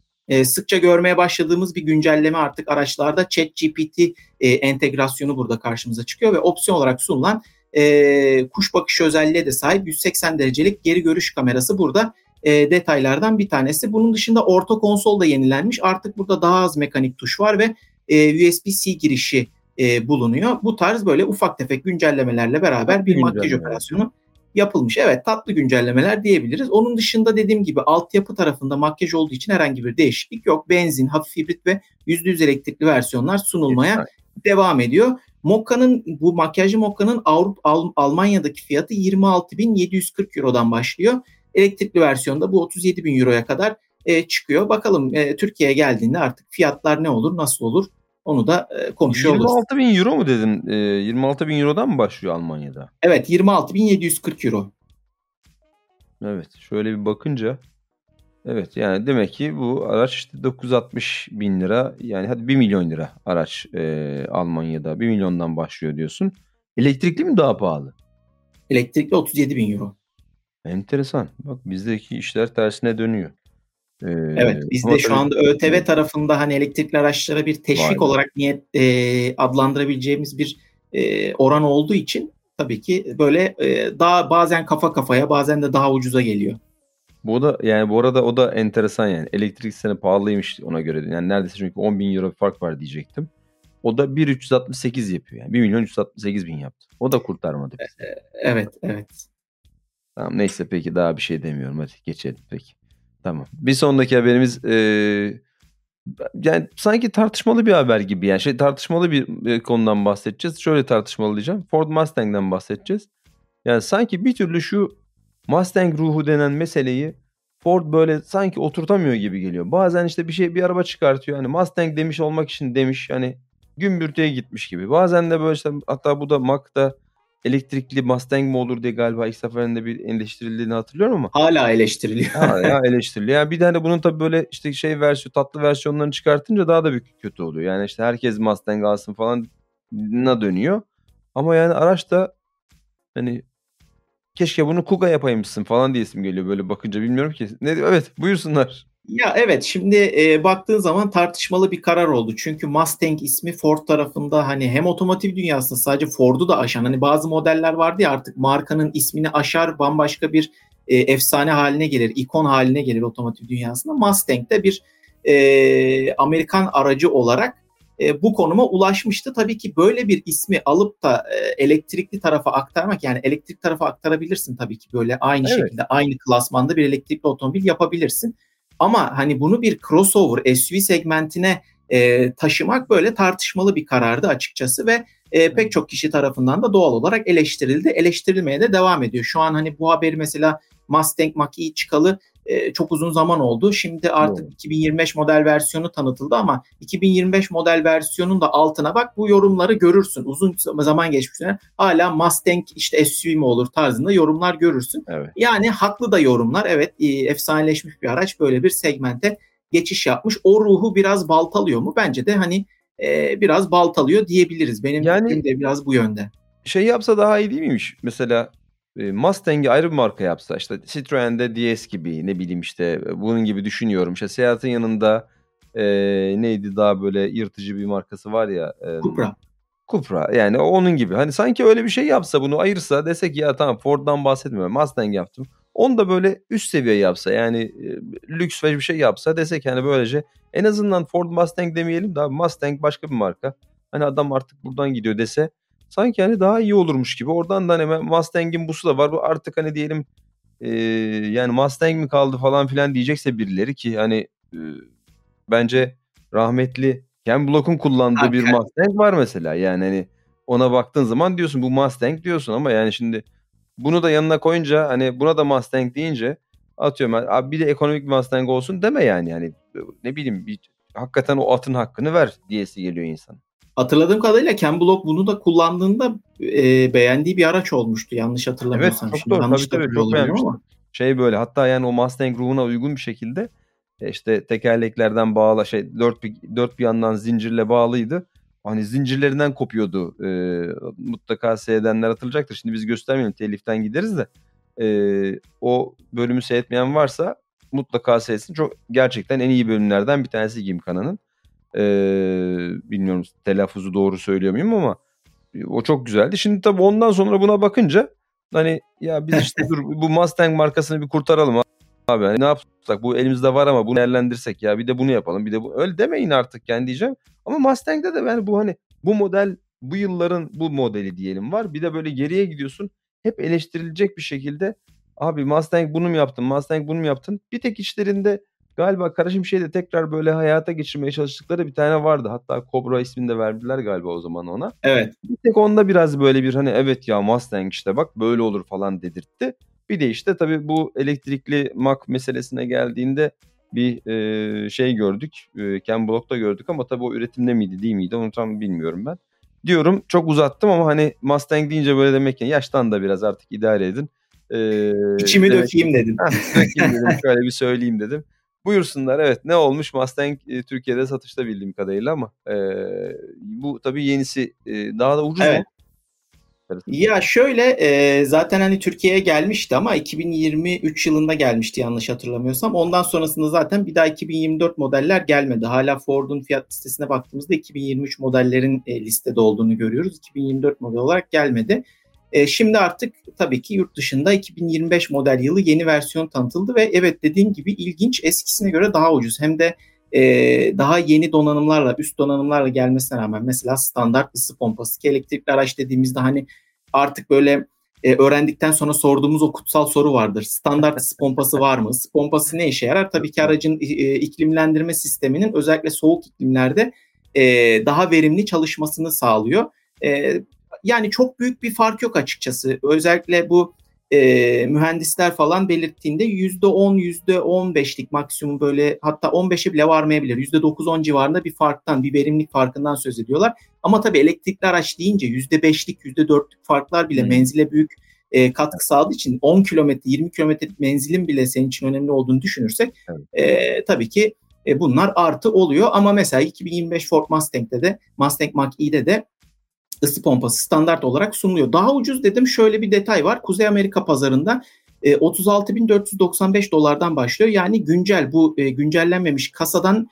sıkça görmeye başladığımız bir güncelleme artık araçlarda ChatGPT entegrasyonu burada karşımıza çıkıyor ve opsiyon olarak sunulan kuş bakışı özelliğe de sahip 180 derecelik geri görüş kamerası burada detaylardan bir tanesi. Bunun dışında orta konsol da yenilenmiş. Artık burada daha az mekanik tuş var ve USB-C girişi bulunuyor. Bu tarz böyle ufak tefek güncellemelerle beraber bir makyaj operasyonu yapılmış. Evet, tatlı güncellemeler diyebiliriz. Onun dışında dediğim gibi altyapı tarafında makyaj olduğu için herhangi bir değişiklik yok. Benzin, hafif hibrit ve %100 elektrikli versiyonlar sunulmaya devam ediyor. Bu makyajlı Mokka'nın Almanya'daki fiyatı 26.740 Euro'dan başlıyor. Elektrikli versiyonda bu 37.000 Euro'ya kadar çıkıyor. Bakalım Türkiye'ye geldiğinde artık fiyatlar ne olur, nasıl olur? Onu da konuşuyor oluruz. 26.000 Euro mu dedin? 26.000 Euro'dan mı başlıyor Almanya'da? Evet, 26.740 Euro. Evet, şöyle bir bakınca evet yani demek ki bu araç işte 960 bin lira yani hadi 1 milyon lira araç Almanya'da 1 milyondan başlıyor diyorsun. Elektrikli mi daha pahalı? Elektrikli 37.000 Euro. Enteresan. Bak bizdeki işler tersine dönüyor. Evet, bizde şu anda ÖTV tarafında hani elektrikli araçlara bir teşvik olarak adlandırabileceğimiz bir oran olduğu için tabii ki böyle daha bazen kafa kafaya bazen de daha ucuza geliyor. Bu da yani bu arada o da enteresan yani. Elektrik sene pahalıymış ona göre. Yani neredeyse çünkü 10.000 euro bir fark var diyecektim. O da 1.368 yapıyor. Yani 1.368.000 yaptı. O da kurtarmadı bizi. Evet. Tamam neyse peki daha bir şey demiyorum. Hadi geçelim peki. Tamam. Bir sonraki haberimiz yani sanki tartışmalı bir haber gibi. Yani tartışmalı bir konudan bahsedeceğiz. Şöyle tartışmalı diyeceğim. Ford Mustang'den bahsedeceğiz. Yani sanki bir türlü şu Mustang ruhu denen meseleyi Ford böyle sanki oturtamıyor gibi geliyor. Bazen işte bir araba çıkartıyor. Hani Mustang demiş olmak için demiş. Hani gümbürtüye gitmiş gibi. Bazen de böyle işte hatta bu da Mach'da elektrikli Mustang mi olur diye galiba ilk seferinde bir eleştirildiğini hatırlıyorum ama. Hala eleştiriliyor. Ya eleştiriliyor. Yani bir tane bunun tabii böyle işte tatlı versiyonlarını çıkartınca daha da bir kötü oluyor. Yani işte herkes Mustang alsın falan na dönüyor. Ama yani araç da hani keşke bunu Kuga yapaymışsın falan diyesim geliyor böyle bakınca, bilmiyorum ki. Evet, buyursunlar. Ya evet, şimdi baktığın zaman tartışmalı bir karar oldu. Çünkü Mustang ismi Ford tarafında hani hem otomotiv dünyasında sadece Ford'u da aşan, hani bazı modeller vardı ya, artık markanın ismini aşar, bambaşka bir efsane haline gelir, ikon haline gelir otomotiv dünyasında. Mustang de bir Amerikan aracı olarak bu konuma ulaşmıştı. Tabii ki böyle bir ismi alıp da elektrikli tarafa aktarmak, yani elektrik tarafa aktarabilirsin tabii ki, böyle aynı Evet. şekilde aynı klasmanda bir elektrikli otomobil yapabilirsin. Ama hani bunu bir crossover SUV segmentine taşımak böyle tartışmalı bir karardı açıkçası ve pek çok kişi tarafından da doğal olarak eleştirildi. Eleştirilmeye de devam ediyor. Şu an hani bu haberi mesela Mustang Mach-E çıkalı çok uzun zaman oldu. Şimdi artık Doğru. 2025 model versiyonu tanıtıldı ama 2025 model versiyonun da altına bak, bu yorumları görürsün. Uzun zaman geçmiş. Hala Mustang işte SUV mi olur tarzında yorumlar görürsün. Evet. Yani haklı da yorumlar. Evet, efsaneleşmiş bir araç böyle bir segmente geçiş yapmış. O ruhu biraz baltalıyor mu? Bence de hani biraz baltalıyor diyebiliriz. Benim fikrim Yani de biraz bu yönde. şey yapsa daha iyi değil miymiş? Mesela Mustang'i ayrı bir marka yapsa, işte Citroen'de DS gibi, ne bileyim işte bunun gibi düşünüyorum. İşte Seat'in yanında neydi daha böyle yırtıcı bir markası var ya, Cupra. Cupra, yani onun gibi. Hani sanki öyle bir şey yapsa, bunu ayırsa, desek ya tamam Ford'dan bahsetmiyorum, Mustang yaptım. Onu da böyle üst seviye yapsa, yani lüks ve bir şey yapsa, desek hani böylece en azından Ford Mustang demeyelim de abi Mustang başka bir marka. Hani adam artık buradan gidiyor dese, sanki hani daha iyi olurmuş gibi. Oradan da hani Mustang'in busu da var. Bu artık hani diyelim yani Mustang mi kaldı falan filan diyecekse birileri, ki hani bence rahmetli Ken Block'un kullandığı bir Hakikaten. Mustang var mesela. Yani hani ona baktığın zaman diyorsun bu Mustang diyorsun, ama yani şimdi bunu da yanına koyunca, hani buna da Mustang deyince, atıyorum abi bir de ekonomik bir Mustang olsun deme yani. Yani ne bileyim, bir hakikaten o atın hakkını ver diyesi geliyor insan. Hatırladığım kadarıyla Ken Block bunu da kullandığında beğendiği bir araç olmuştu. Yanlış Evet, hatırlamıyorsam. çok Şimdi doğru. Tabii yanlış da tabii, hatırlıyor çok olabilirim beğenmiştim. ama. Şey böyle, hatta yani o Mustang ruhuna uygun bir şekilde işte tekerleklerden bağla, şey dört bir yandan zincirle bağlıydı. Hani zincirlerinden kopuyordu. Mutlaka seyredenler hatırlayacaktır. Şimdi biz göstermeyelim, teliften gideriz de. O bölümü seyretmeyen varsa mutlaka seyretsin. Çok gerçekten en iyi bölümlerden bir tanesi Gymkhana'nın. Bilmiyorum telaffuzu doğru söylüyor muyum ama o çok güzeldi. Şimdi tabii ondan sonra buna bakınca hani ya biz işte dur bu Mustang markasını bir kurtaralım abi. Hani ne yapsak, bu elimizde var ama bunu değerlendirsek ya, bir de bunu yapalım, bir de bu, öyle demeyin artık yani diyeceğim. Ama Mustang'de de yani bu hani bu model, bu yılların bu modeli diyelim var. Bir de böyle geriye gidiyorsun, hep eleştirilecek bir şekilde abi Mustang bunu mu yaptın, Mustang bunu mu yaptın? Bir tek içlerinde galiba karışım şeyde tekrar böyle hayata geçirmeye çalıştıkları bir tane vardı. Hatta Cobra ismini de verdiler galiba o zaman ona. Evet. Bir tek onda biraz böyle bir hani evet ya Mustang işte bak böyle olur falan dedirtti. Bir de işte tabii bu elektrikli Mach meselesine geldiğinde bir şey gördük. Ken Block'ta gördük ama tabii o üretimde miydi değil miydi onu tam bilmiyorum ben. Diyorum çok uzattım ama hani Mustang deyince böyle demek ki yaştan da biraz artık idare edin. İçimi Demek ki dökeyim dedim. dökeyim dedim, şöyle bir söyleyeyim dedim. Buyursunlar, evet ne olmuş Mustang Türkiye'de satışta bildiğim kadarıyla, ama bu tabii yenisi daha da ucuz Evet. mu? Ya şöyle, zaten hani Türkiye'ye gelmişti ama 2023 yılında gelmişti yanlış hatırlamıyorsam. Ondan sonrasında zaten bir daha 2024 modeller gelmedi. Hala Ford'un fiyat listesine baktığımızda 2023 modellerin listede olduğunu görüyoruz. 2024 model olarak gelmedi. Şimdi artık tabii ki yurt dışında 2025 model yılı yeni versiyon tanıtıldı ve evet, dediğim gibi ilginç, eskisine göre daha ucuz. Hem de daha yeni donanımlarla, üst donanımlarla gelmesine rağmen, mesela standart ısı pompası, ki elektrikli araç dediğimizde hani artık böyle öğrendikten sonra sorduğumuz o kutsal soru vardır. Standart ısı pompası var mı? Isı pompası ne işe yarar? Tabii ki aracın iklimlendirme sisteminin özellikle soğuk iklimlerde daha verimli çalışmasını sağlıyor. E, Yani çok büyük bir fark yok açıkçası. Özellikle bu mühendisler falan belirttiğinde %10, %15'lik maksimum, böyle hatta 15'e bile varmayabilir. %9-10 civarında bir farktan, bir verimlilik farkından söz ediyorlar. Ama tabii elektrikli araç deyince %5'lik, %4'lük farklar bile Hmm. menzile büyük katkı sağladığı için 10 kilometre, 20 kilometrelik menzilin bile senin için önemli olduğunu düşünürsek Evet. tabii ki bunlar artı oluyor. Ama mesela 2025 Ford Mustang'de de, Mustang Mach-E'de de ısı pompası standart olarak sunuluyor. Daha ucuz dedim, şöyle bir detay var. Kuzey Amerika pazarında 36.495 dolardan başlıyor. Yani güncel, bu güncellenmemiş kasadan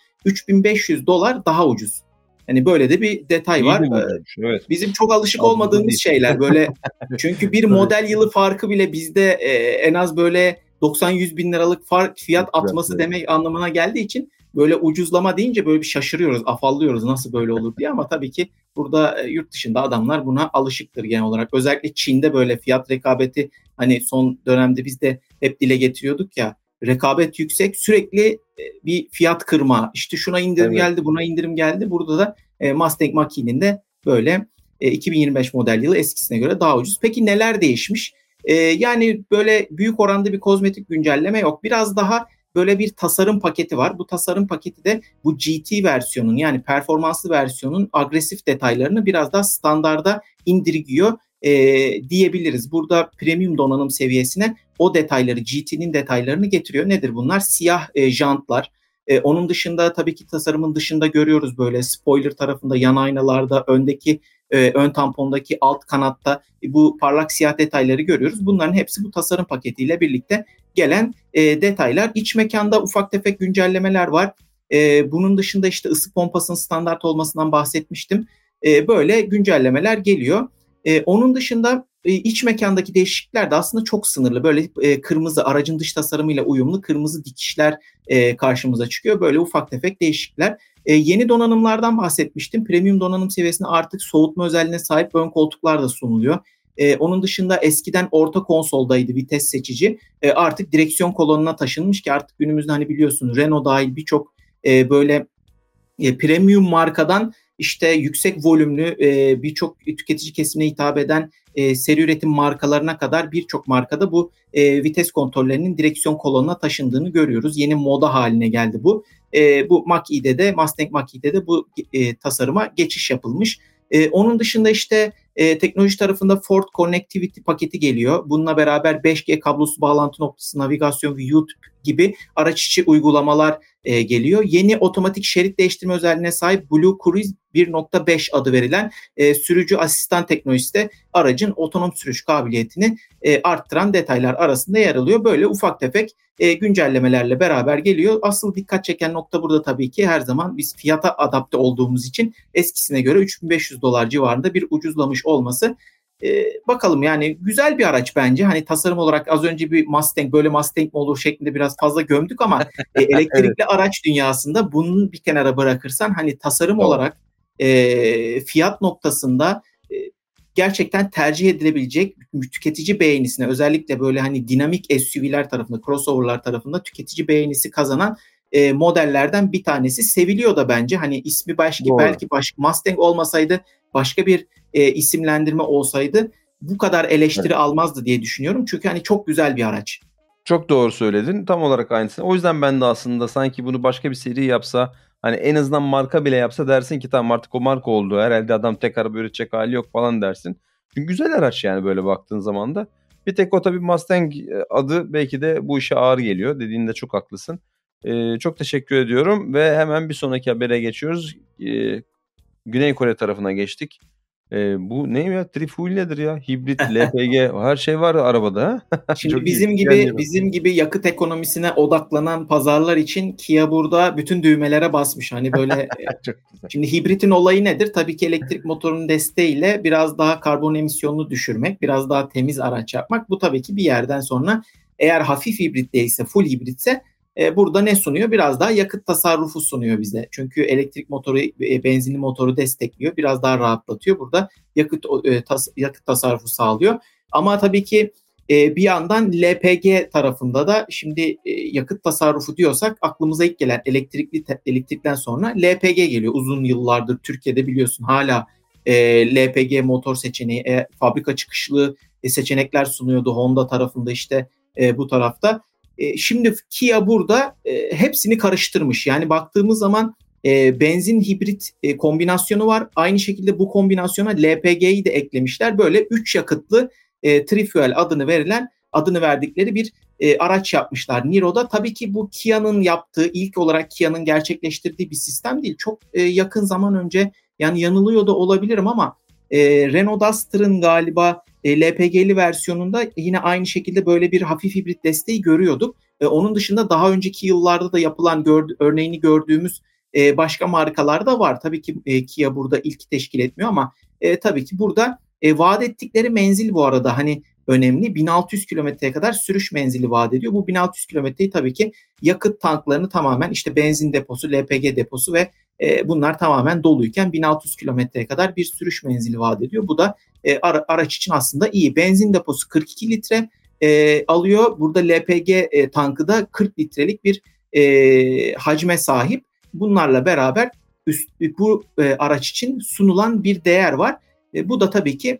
$3.500 daha ucuz. Yani böyle de bir detay İyi var. de ucuzmuş. Evet. Bizim çok alışık Az buzda olmadığımız değil. şeyler böyle. Çünkü bir Tabii. model yılı farkı bile bizde en az böyle 90-100 bin liralık fiyat Çok güzel atması söyledin. demek anlamına geldiği için böyle ucuzlama deyince böyle bir şaşırıyoruz, afallıyoruz nasıl böyle olur diye, ama tabii ki burada yurt dışında adamlar buna alışıktır genel olarak. Özellikle Çin'de böyle fiyat rekabeti, hani son dönemde biz de hep dile getiriyorduk ya, rekabet yüksek, sürekli bir fiyat kırma, işte şuna indirim Evet. geldi, buna indirim geldi. Burada da Mustang Mach-E'nin de böyle 2025 model yılı eskisine göre daha ucuz. Peki neler değişmiş? Yani böyle büyük oranda bir kozmetik güncelleme yok. Biraz daha böyle bir tasarım paketi var. Bu tasarım paketi de bu GT versiyonun, yani performanslı versiyonun agresif detaylarını biraz daha standarda indirgiyor diyebiliriz. Burada premium donanım seviyesine o detayları, GT'nin detaylarını getiriyor. Nedir bunlar? Siyah jantlar. Onun dışında tabii ki tasarımın dışında görüyoruz böyle spoiler tarafında, yan aynalarda, öndeki ön tampondaki alt kanatta bu parlak siyah detayları görüyoruz. Bunların hepsi bu tasarım paketiyle birlikte gelen detaylar. İç mekanda ufak tefek güncellemeler var. Bunun dışında işte ısı pompasının standart olmasından bahsetmiştim. Böyle güncellemeler geliyor. Onun dışında iç mekandaki değişiklikler de aslında çok sınırlı. Böyle kırmızı, aracın dış tasarımıyla uyumlu kırmızı dikişler karşımıza çıkıyor. Böyle ufak tefek değişiklikler. Yeni donanımlardan bahsetmiştim. Premium donanım seviyesinde artık soğutma özelliğine sahip ön koltuklar da sunuluyor. Onun dışında eskiden orta konsoldaydı vites seçici. Artık direksiyon kolonuna taşınmış ki artık günümüzde hani biliyorsun Renault dahil birçok böyle premium markadan işte yüksek volümlü birçok tüketici kesimine hitap eden seri üretim markalarına kadar birçok markada bu vites kontrollerinin direksiyon kolonuna taşındığını görüyoruz. Yeni moda haline geldi bu. Bu Mach-E'de de, Mustang Mach-E'de de bu tasarıma geçiş yapılmış. Onun dışında işte teknoloji tarafında Ford Connectivity paketi geliyor. Bununla beraber 5G kablosuz bağlantı noktası, navigasyon ve YouTube gibi araç içi uygulamalar geliyor. Yeni otomatik şerit değiştirme özelliğine sahip Blue Cruise 1.5 adı verilen sürücü asistan teknolojisi de aracın otonom sürüş kabiliyetini arttıran detaylar arasında yer alıyor. Böyle ufak tefek güncellemelerle beraber geliyor. Asıl dikkat çeken nokta burada tabii ki her zaman biz fiyata adapte olduğumuz için eskisine göre $3.500 civarında bir ucuzlamış olması. Bakalım, yani güzel bir araç bence. Hani tasarım olarak az önce bir Mustang, böyle Mustang mi olur şeklinde biraz fazla gömdük ama Evet. elektrikli araç dünyasında bunu bir kenara bırakırsan hani tasarım Doğru. olarak fiyat noktasında gerçekten tercih edilebilecek, tüketici beğenisine, özellikle böyle hani dinamik SUV'ler tarafında, crossover'lar tarafında tüketici beğenisi kazanan modellerden bir tanesi. Seviliyor da bence. Hani ismi Doğru. belki başka Mustang olmasaydı, başka bir isimlendirme olsaydı bu kadar Evet. eleştiri almazdı diye düşünüyorum. Çünkü hani çok güzel bir araç. Çok doğru söyledin. Tam olarak aynısı. O yüzden ben de aslında sanki bunu başka bir seri yapsa, hani en azından marka bile yapsa dersin ki tamam artık o marka oldu. Herhalde adam tek araba üretecek hali yok falan dersin. Çünkü güzel araç yani böyle baktığın zaman da. Bir tek o tabii Mustang adı belki de bu işe ağır geliyor. Dediğinde çok haklısın. Çok teşekkür ediyorum ve hemen bir sonraki habere geçiyoruz. Güney Kore tarafına geçtik. Bu ne ya? Trifuel nedir ya? Hibrit, LPG her şey var arabada. Ha? Şimdi Çok iyi. Yani bizim gibi yakıt ekonomisine odaklanan pazarlar için Kia burada bütün düğmelere basmış. Hani böyle çok güzel. şimdi hibritin olayı nedir? Tabii ki elektrik motorunun desteğiyle biraz daha karbon emisyonunu düşürmek, biraz daha temiz araç yapmak. Bu tabii ki bir yerden sonra, eğer hafif hibrit değilse, full hibritse burada ne sunuyor? Biraz daha yakıt tasarrufu sunuyor bize. Çünkü elektrik motoru, benzinli motoru destekliyor. Biraz daha rahatlatıyor. Burada yakıt tasarrufu sağlıyor. Ama tabii ki bir yandan LPG tarafında da şimdi yakıt tasarrufu diyorsak aklımıza ilk gelen elektrikten sonra LPG geliyor. Uzun yıllardır Türkiye'de biliyorsun hala LPG motor seçeneği, fabrika çıkışlı seçenekler sunuyordu Honda tarafında, işte bu tarafta. Şimdi Kia burada hepsini karıştırmış. Yani baktığımız zaman benzin hibrit kombinasyonu var. Aynı şekilde bu kombinasyona LPG'yi de eklemişler. Böyle 3 yakıtlı Trifuel adını verdikleri bir araç yapmışlar Niro'da. Tabii ki bu Kia'nın yaptığı, ilk olarak Kia'nın gerçekleştirdiği bir sistem değil. Çok yakın zaman önce, yani yanılıyor da olabilirim ama Renault Duster'ın galiba LPG'li versiyonunda yine aynı şekilde böyle bir hafif hibrit desteği görüyorduk. Onun dışında daha önceki yıllarda da yapılan örneğini gördüğümüz başka markalar da var. Tabii ki Kia burada ilk teşkil etmiyor ama tabii ki burada vaat ettikleri menzil bu arada hani önemli. 1600 kilometreye kadar sürüş menzili vaat ediyor. Bu 1600 kilometreyi tabii ki yakıt tanklarını tamamen işte benzin deposu, LPG deposu ve bunlar tamamen doluyken 1600 kilometreye kadar bir sürüş menzili vaat ediyor. Bu da araç için aslında iyi. Benzin deposu 42 litre alıyor. Burada LPG tankı da 40 litrelik bir hacme sahip. Bunlarla beraber bu araç için sunulan bir değer var. Bu da tabii ki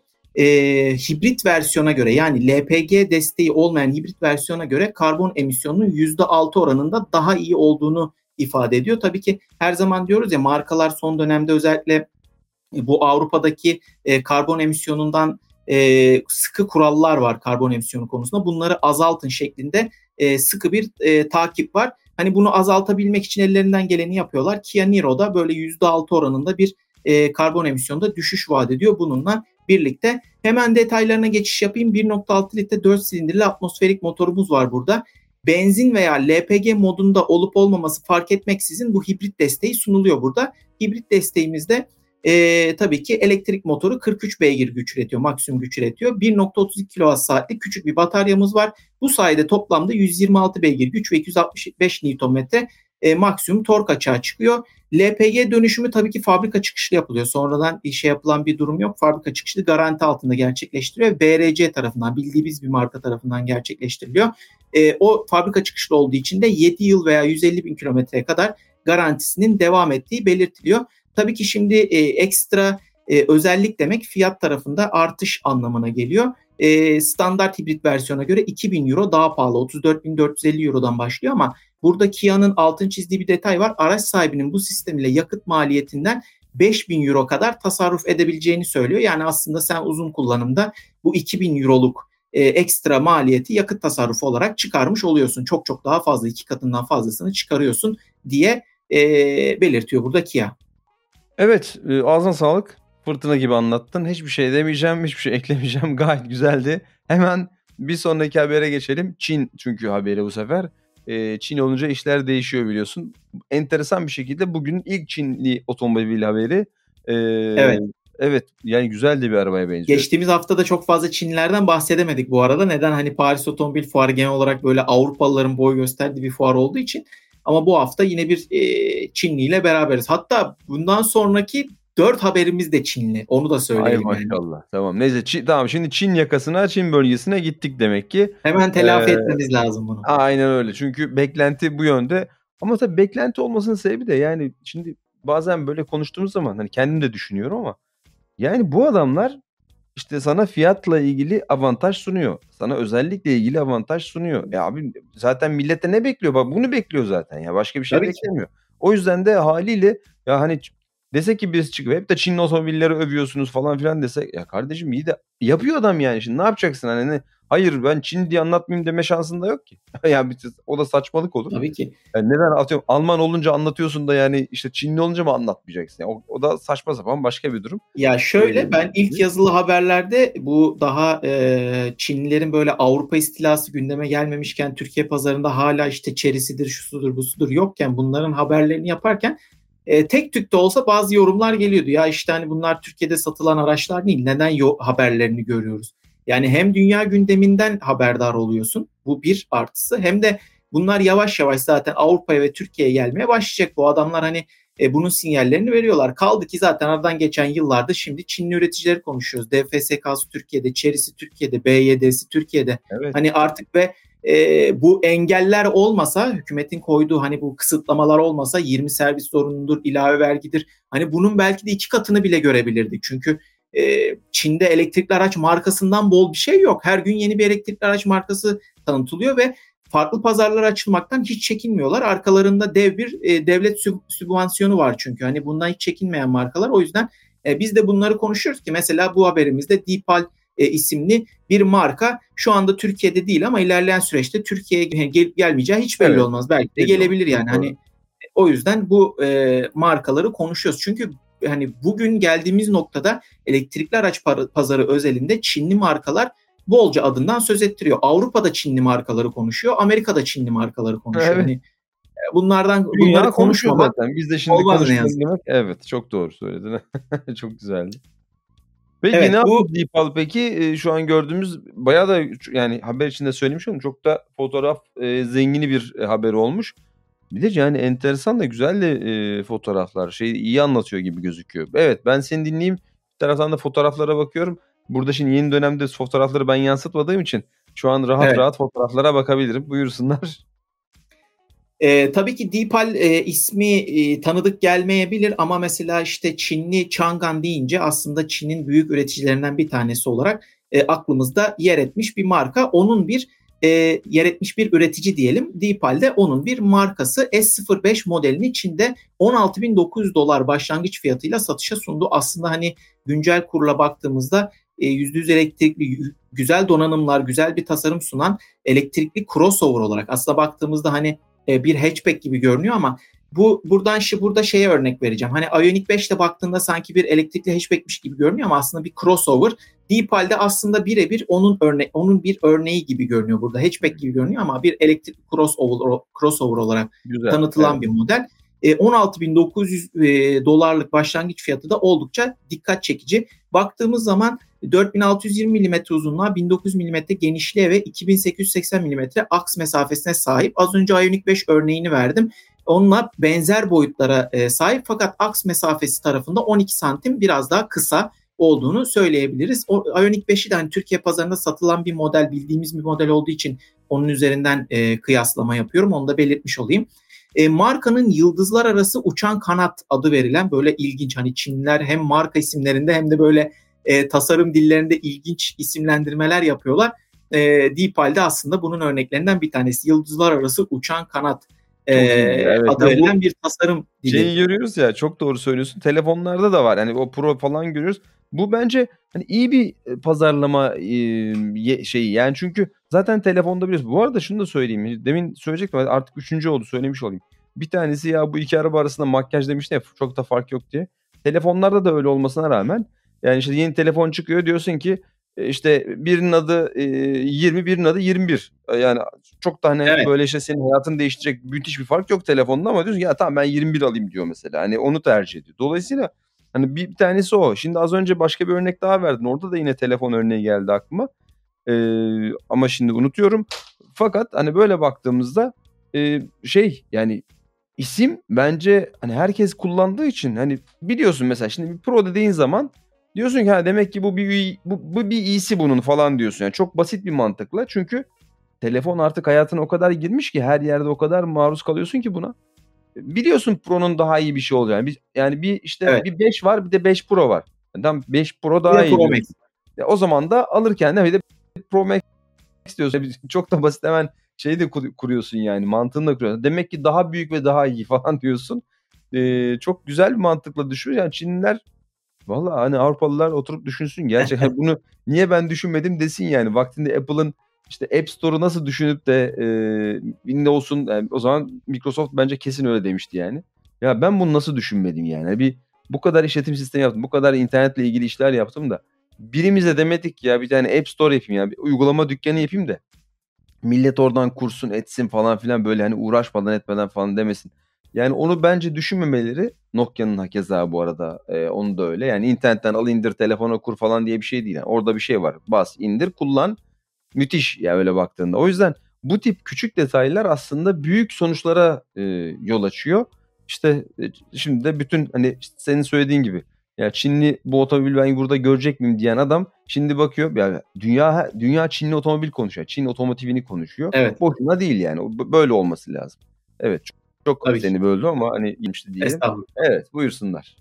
hibrit versiyona göre yani LPG desteği olmayan hibrit versiyona göre karbon emisyonunun %6 oranında daha iyi olduğunu ifade ediyor. Tabii ki her zaman diyoruz ya markalar son dönemde özellikle bu Avrupa'daki karbon emisyonundan sıkı kurallar var karbon emisyonu konusunda. Bunları azaltın şeklinde sıkı bir takip var. Hani bunu azaltabilmek için ellerinden geleni yapıyorlar. Kia Niro'da böyle %6 oranında bir karbon emisyonda düşüş vaat ediyor. Bununla birlikte hemen detaylarına geçiş yapayım. 1.6 litre 4 silindirli atmosferik motorumuz var burada. Benzin veya LPG modunda olup olmaması fark etmeksizin bu hibrit desteği sunuluyor burada. Hibrit desteğimizde tabii ki elektrik motoru 43 beygir güç üretiyor, maksimum güç üretiyor. 1.32 kWh'lik küçük bir bataryamız var. Bu sayede toplamda 126 beygir güç ve 265 Nm maksimum tork açığa çıkıyor. LPG dönüşümü tabii ki fabrika çıkışlı yapılıyor. Sonradan yapılan bir durum yok. Fabrika çıkışlı garanti altında gerçekleştiriyor. BRC tarafından, bildiğimiz bir marka tarafından gerçekleştiriliyor. O fabrika çıkışlı olduğu için de 7 yıl veya 150 bin kilometreye kadar garantisinin devam ettiği belirtiliyor. Tabii ki şimdi ekstra özellik demek fiyat tarafında artış anlamına geliyor. Standart hibrit versiyona göre 2.000 euro daha pahalı. 34.450 eurodan başlıyor ama burada Kia'nın altın çizdiği bir detay var. Araç sahibinin bu sistem ile yakıt maliyetinden 5.000 euro kadar tasarruf edebileceğini söylüyor. Yani aslında sen uzun kullanımda bu 2.000 euroluk ekstra maliyeti yakıt tasarrufu olarak çıkarmış oluyorsun. Çok çok daha fazla, 2 katından fazlasını çıkarıyorsun diye belirtiyor burada Kia. Evet, ağzına sağlık. Fırtına gibi anlattın. Hiçbir şey demeyeceğim, hiçbir şey eklemeyeceğim. Gayet güzeldi. Hemen bir sonraki habere geçelim. Çin çünkü haberi bu sefer. Çin olunca işler değişiyor biliyorsun. Enteresan bir şekilde bugün ilk Çinli otomobil haberi. Evet. Evet, yani güzel de bir arabaya benziyor. Geçtiğimiz hafta da çok fazla Çinlilerden bahsedemedik bu arada. Neden? Hani Paris Otomobil Fuarı genel olarak böyle Avrupalıların boy gösterdiği bir fuar olduğu için. Ama bu hafta yine bir Çinli ile beraberiz. Hatta bundan sonraki 4 haberimiz de Çinli. Onu da söyleyelim. Ay yani. maşallah. Tamam. Neyse tamam, şimdi Çin yakasına, Çin bölgesine gittik demek ki. Hemen telafi etmemiz lazım bunu. Aynen öyle. Çünkü beklenti bu yönde. Ama tabii beklenti olmasının sebebi de yani şimdi bazen böyle konuştuğumuz zaman hani kendim de düşünüyorum ama yani bu adamlar işte sana fiyatla ilgili avantaj sunuyor. Sana özellikle ilgili avantaj sunuyor. Ya abi zaten millete ne bekliyor? Bak bunu bekliyor zaten ya. Başka bir şey Tabii ki. beklemiyor. O yüzden de haliyle ya hani dese ki birisi çıkıp hep de Çin otomobilleri övüyorsunuz falan filan dese ya kardeşim iyi de yapıyor adam yani. Şimdi ne yapacaksın hani hayır ben Çin diye anlatmayayım deme şansın da yok ki. Yani o da saçmalık olur. Tabii ki. Yani neden atıyorum Alman olunca anlatıyorsun da yani işte Çinli olunca mı anlatmayacaksın? Yani o da saçma sapan başka bir durum. Ya şöyle ben ilk yazılı haberlerde bu daha Çinlilerin böyle Avrupa istilası gündeme gelmemişken Türkiye pazarında hala işte çerisidir, şusudur, busudur yokken bunların haberlerini yaparken tek tük de olsa bazı yorumlar geliyordu. Ya işte hani bunlar Türkiye'de satılan araçlar değil. Neden haberlerini görüyoruz? Yani hem dünya gündeminden haberdar oluyorsun. Bu bir artısı. Hem de bunlar yavaş yavaş zaten Avrupa'ya ve Türkiye'ye gelmeye başlayacak. Bu adamlar hani bunun sinyallerini veriyorlar. Kaldı ki zaten aradan geçen yıllarda şimdi Çinli üreticileri konuşuyoruz. DFSK'sı Türkiye'de, Chery'si Türkiye'de, BYD'si Türkiye'de. Evet. Hani artık ve bu engeller olmasa, hükümetin koyduğu hani bu kısıtlamalar olmasa 20 servis zorunudur, ilave vergidir. Hani bunun belki de 2 katını bile görebilirdik. Çünkü Çin'de elektrikli araç markasından bol bir şey yok. Her gün yeni bir elektrikli araç markası tanıtılıyor ve farklı pazarlara açılmaktan hiç çekinmiyorlar. Arkalarında dev bir devlet sübvansiyonu var çünkü. Hani bundan hiç çekinmeyen markalar. O yüzden biz de bunları konuşuyoruz ki mesela bu haberimizde Deepal isimli bir marka şu anda Türkiye'de değil ama ilerleyen süreçte Türkiye'ye gelip gelmeyeceği hiç belli olmaz. Belki de gelebilir yani. Hani o yüzden bu markaları konuşuyoruz. Çünkü hani bugün geldiğimiz noktada elektrikli araç pazarı özelinde Çinli markalar bolca adından söz ettiriyor. Avrupa'da Çinli markaları konuşuyor, Amerika'da Çinli markaları konuşuyor. Evet. Hani bunları Dünya konuşuyor konuşmamak zaten. Biz de şimdi olmaz ne konuşmayalım yazık. demek. Evet, çok doğru söyledin. Çok güzeldi. Peki ne Evet, bu yaptı Deepal peki? Şu an gördüğümüz bayağı da yani haber içinde söylemiş oldum. Çok da fotoğraf zengini bir haber olmuş. Bir de yani enteresan da güzel de fotoğraflar. İyi anlatıyor gibi gözüküyor. Evet, ben seni dinleyeyim. Bir taraftan da fotoğraflara bakıyorum. Burada şimdi yeni dönemde fotoğrafları ben yansıtmadığım için şu an rahat evet. rahat fotoğraflara bakabilirim. Buyursunlar. Tabii ki Deepal ismi tanıdık gelmeyebilir ama mesela işte Çinli Chang'an deyince aslında Çin'in büyük üreticilerinden bir tanesi olarak aklımızda yer etmiş bir marka. Onun bir yer etmiş bir üretici diyelim. Deepal de onun bir markası. S05 modelini Çin'de $16.900 başlangıç fiyatıyla satışa sundu. Aslında hani güncel kurla baktığımızda %100 elektrikli, güzel donanımlar, güzel bir tasarım sunan elektrikli crossover olarak aslında baktığımızda hani bir hatchback gibi görünüyor ama burada şeye örnek vereceğim. Hani Ioniq 5'te baktığında sanki bir elektrikli hatchbackmiş gibi görünüyor ama aslında bir crossover. Deepal'de aslında birebir onun bir örneği gibi görünüyor burada. Hatchback gibi görünüyor ama bir elektrikli crossover olarak Güzel. tanıtılan Evet. bir model. $16.900 başlangıç fiyatı da oldukça dikkat çekici. Baktığımız zaman 4620 mm uzunluğa, 1900 mm genişliğe ve 2880 mm aks mesafesine sahip. Az önce Ioniq 5 örneğini verdim. Onunla benzer boyutlara sahip fakat aks mesafesi tarafında 12 santim biraz daha kısa olduğunu söyleyebiliriz. Ioniq 5'i de hani Türkiye pazarında satılan bir model, bildiğimiz bir model olduğu için onun üzerinden kıyaslama yapıyorum. Onu da belirtmiş olayım. Markanın yıldızlar arası uçan kanat adı verilen böyle ilginç, hani Çinliler hem marka isimlerinde hem de böyle tasarım dillerinde ilginç isimlendirmeler yapıyorlar. Deepal'de aslında bunun örneklerinden bir tanesi. Yıldızlar arası uçan kanat Çok iyi. Evet. adı Ya bu verilen bir tasarım dili. görüyoruz ya, çok doğru söylüyorsun. Telefonlarda da var. Yani o Pro falan görüyoruz. Bu bence hani iyi bir pazarlama şeyi. Yani çünkü zaten telefonda biliyorsun. Bu arada şunu da söyleyeyim. Demin söyleyecektim, artık üçüncü oldu, söylemiş olayım. Bir tanesi, ya bu iki araba arasında makyaj demişti ya, çok da fark yok diye. Telefonlarda da öyle olmasına rağmen yani işte yeni telefon çıkıyor, diyorsun ki işte birinin adı 20, birinin adı 21. Yani çok da hani Evet, böyle işte senin hayatını değiştirecek müthiş bir fark yok telefonda, ama diyorsun ki ya tamam ben 21 alayım diyor mesela. Hani onu tercih ediyor. Dolayısıyla hani bir tanesi o. Şimdi az önce başka bir örnek daha verdin. Orada da yine telefon örneği geldi aklıma. Ama şimdi unutuyorum. Fakat hani böyle baktığımızda yani isim bence hani herkes kullandığı için hani biliyorsun, mesela şimdi bir Pro dediğin zaman diyorsun ki ha demek ki bu bir iyisi bunun falan diyorsun. Yani çok basit bir mantıkla. Çünkü telefon artık hayatına o kadar girmiş ki her yerde o kadar maruz kalıyorsun ki buna. Biliyorsun Pro'nun daha iyi bir şey olacağını. Yani bir işte evet. bir 5 var, bir de 5 Pro var. Tamam, 5 Pro Bir daha de iyi Pro diyorsun. Max. O zaman da alırken de bir de Pro Max diyorsun. Çok da basit, hemen şeyi de kuruyorsun yani. Mantığını da kuruyorsun. Demek ki daha büyük ve daha iyi falan diyorsun. Çok güzel bir mantıkla düşünüyorsun. Yani Çinliler, valla hani Avrupalılar oturup düşünsün. Gerçekten bunu niye ben düşünmedim desin yani. Vaktinde Apple'ın işte App Store'u nasıl düşünüp de Windows'un, yani o zaman Microsoft bence kesin öyle demişti yani. Ya ben bunu nasıl düşünmedim yani. Bu kadar işletim sistemi yaptım. Bu kadar internetle ilgili işler yaptım da birimize demedik ya bir tane App Store yapayım ya. Bir uygulama dükkanı yapayım da millet oradan kursun etsin falan filan, böyle hani uğraşmadan etmeden falan demesin. Yani onu bence düşünmemeleri, Nokia'nın hakeza bu arada onu da öyle. Yani internetten al indir telefona kur falan diye bir şey değil. Yani orada bir şey var. Bas indir kullan, müthiş ya öyle baktığında. O yüzden bu tip küçük detaylar aslında büyük sonuçlara yol açıyor. İşte şimdi de bütün hani işte senin söylediğin gibi, ya Çinli bu otomobil ben burada görecek miyim diyen adam şimdi bakıyor ya, dünya Çinli otomobil konuşuyor. Çin otomotivini konuşuyor. Evet, Boşuna değil yani. Böyle olması lazım. Evet, çok tabii ki. seni böldüm ama hani iyiymişti diyelim. Estağfurullah. Evet, buyursunlar.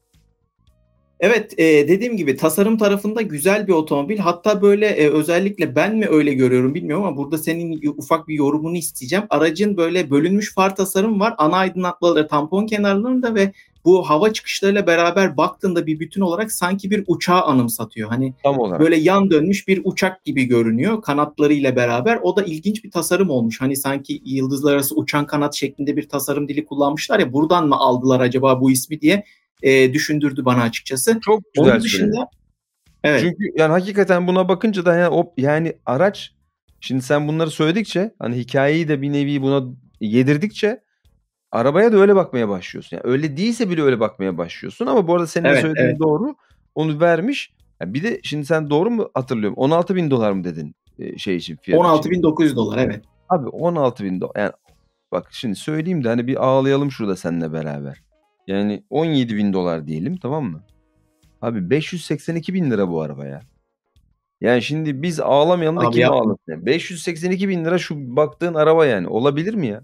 Evet, dediğim gibi tasarım tarafında güzel bir otomobil. Hatta böyle özellikle ben mi öyle görüyorum bilmiyorum ama burada senin ufak bir yorumunu isteyeceğim. Aracın böyle bölünmüş far tasarımı var. Ana aydınlatmaları tampon kenarlarında ve bu hava çıkışlarıyla beraber baktığında bir bütün olarak sanki bir uçağı anımsatıyor. Hani Tam olarak. böyle yan dönmüş bir uçak gibi görünüyor kanatlarıyla beraber. O da ilginç bir tasarım olmuş. Hani sanki yıldızlar arası uçan kanat şeklinde bir tasarım dili kullanmışlar ya, buradan mı aldılar acaba bu ismi diye düşündürdü bana açıkçası. Çok güzel Onun söyledin. dışında evet. Çünkü yani hakikaten buna bakınca da yani araç, şimdi sen bunları söyledikçe hani hikayeyi de bir nevi buna yedirdikçe arabaya da öyle bakmaya başlıyorsun. Yani öyle değilse bile öyle bakmaya başlıyorsun ama bu arada senin de Evet, evet. söylediğin doğru. Onu vermiş. Ya bir de şimdi sen doğru mu hatırlıyorum? $16.000 mı dedin şey için, fiyat için? $16.900 evet. Abi $16.000 yani bak şimdi söyleyeyim de hani bir ağlayalım şurada seninle beraber. Yani $17.000 diyelim, tamam mı? Abi 582 bin lira bu araba ya. Yani şimdi biz ağlamayalım da Abi kim yapma. ağlasın? 582 bin lira şu baktığın araba yani. Olabilir mi ya?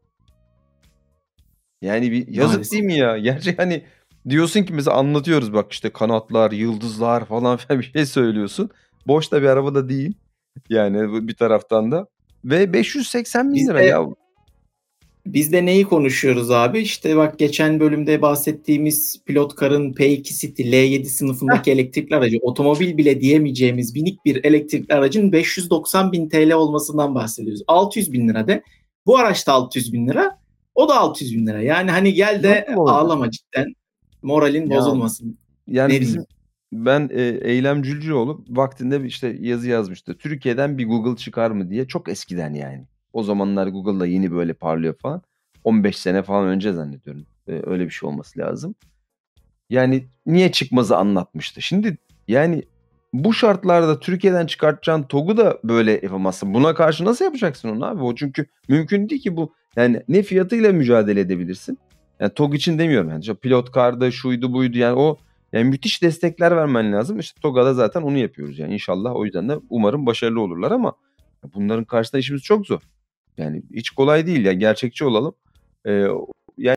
Yani bir yazık değil Maalesef. mi ya? Gerçi hani diyorsun ki mesela anlatıyoruz bak işte kanatlar, yıldızlar falan filan bir şey söylüyorsun. Boş da bir araba da değil. Yani bir taraftan da. Ve 580 bin Biz lira de ya. Biz de neyi konuşuyoruz abi? İşte bak geçen bölümde bahsettiğimiz pilot karın P2 City L7 sınıfındaki elektrikli aracı, otomobil bile diyemeyeceğimiz minik bir elektrikli aracın 590 bin TL olmasından bahsediyoruz. 600 bin lira de. Bu araç da 600 bin lira. O da 600 bin lira. Yani hani gel de Nasıl olacak? ağlama cidden. Moralin Ya bozulmasın. yani Ne diyeyim? ben Eylem Cülcüoğlu vaktinde işte yazı yazmıştı. Türkiye'den bir Google çıkar mı diye, çok eskiden yani. O zamanlar Google'da yeni böyle parlıyor falan. 15 sene falan önce zannediyorum. Öyle bir şey olması lazım. Yani niye çıkmazı anlatmıştı. Şimdi yani bu şartlarda Türkiye'den çıkartacağın TOG'u da böyle yapamazsın. Buna karşı nasıl yapacaksın onu abi? O çünkü mümkün değil ki bu. Yani ne fiyatıyla mücadele edebilirsin? Yani TOG için demiyorum yani. İşte pilot kardı, şuydu buydu yani o, yani müthiş destekler vermen lazım. İşte TOG'a da zaten onu yapıyoruz yani inşallah, o yüzden de umarım başarılı olurlar ama bunların karşısında işimiz çok zor. Yani hiç kolay değil ya, gerçekçi olalım. Ee, yani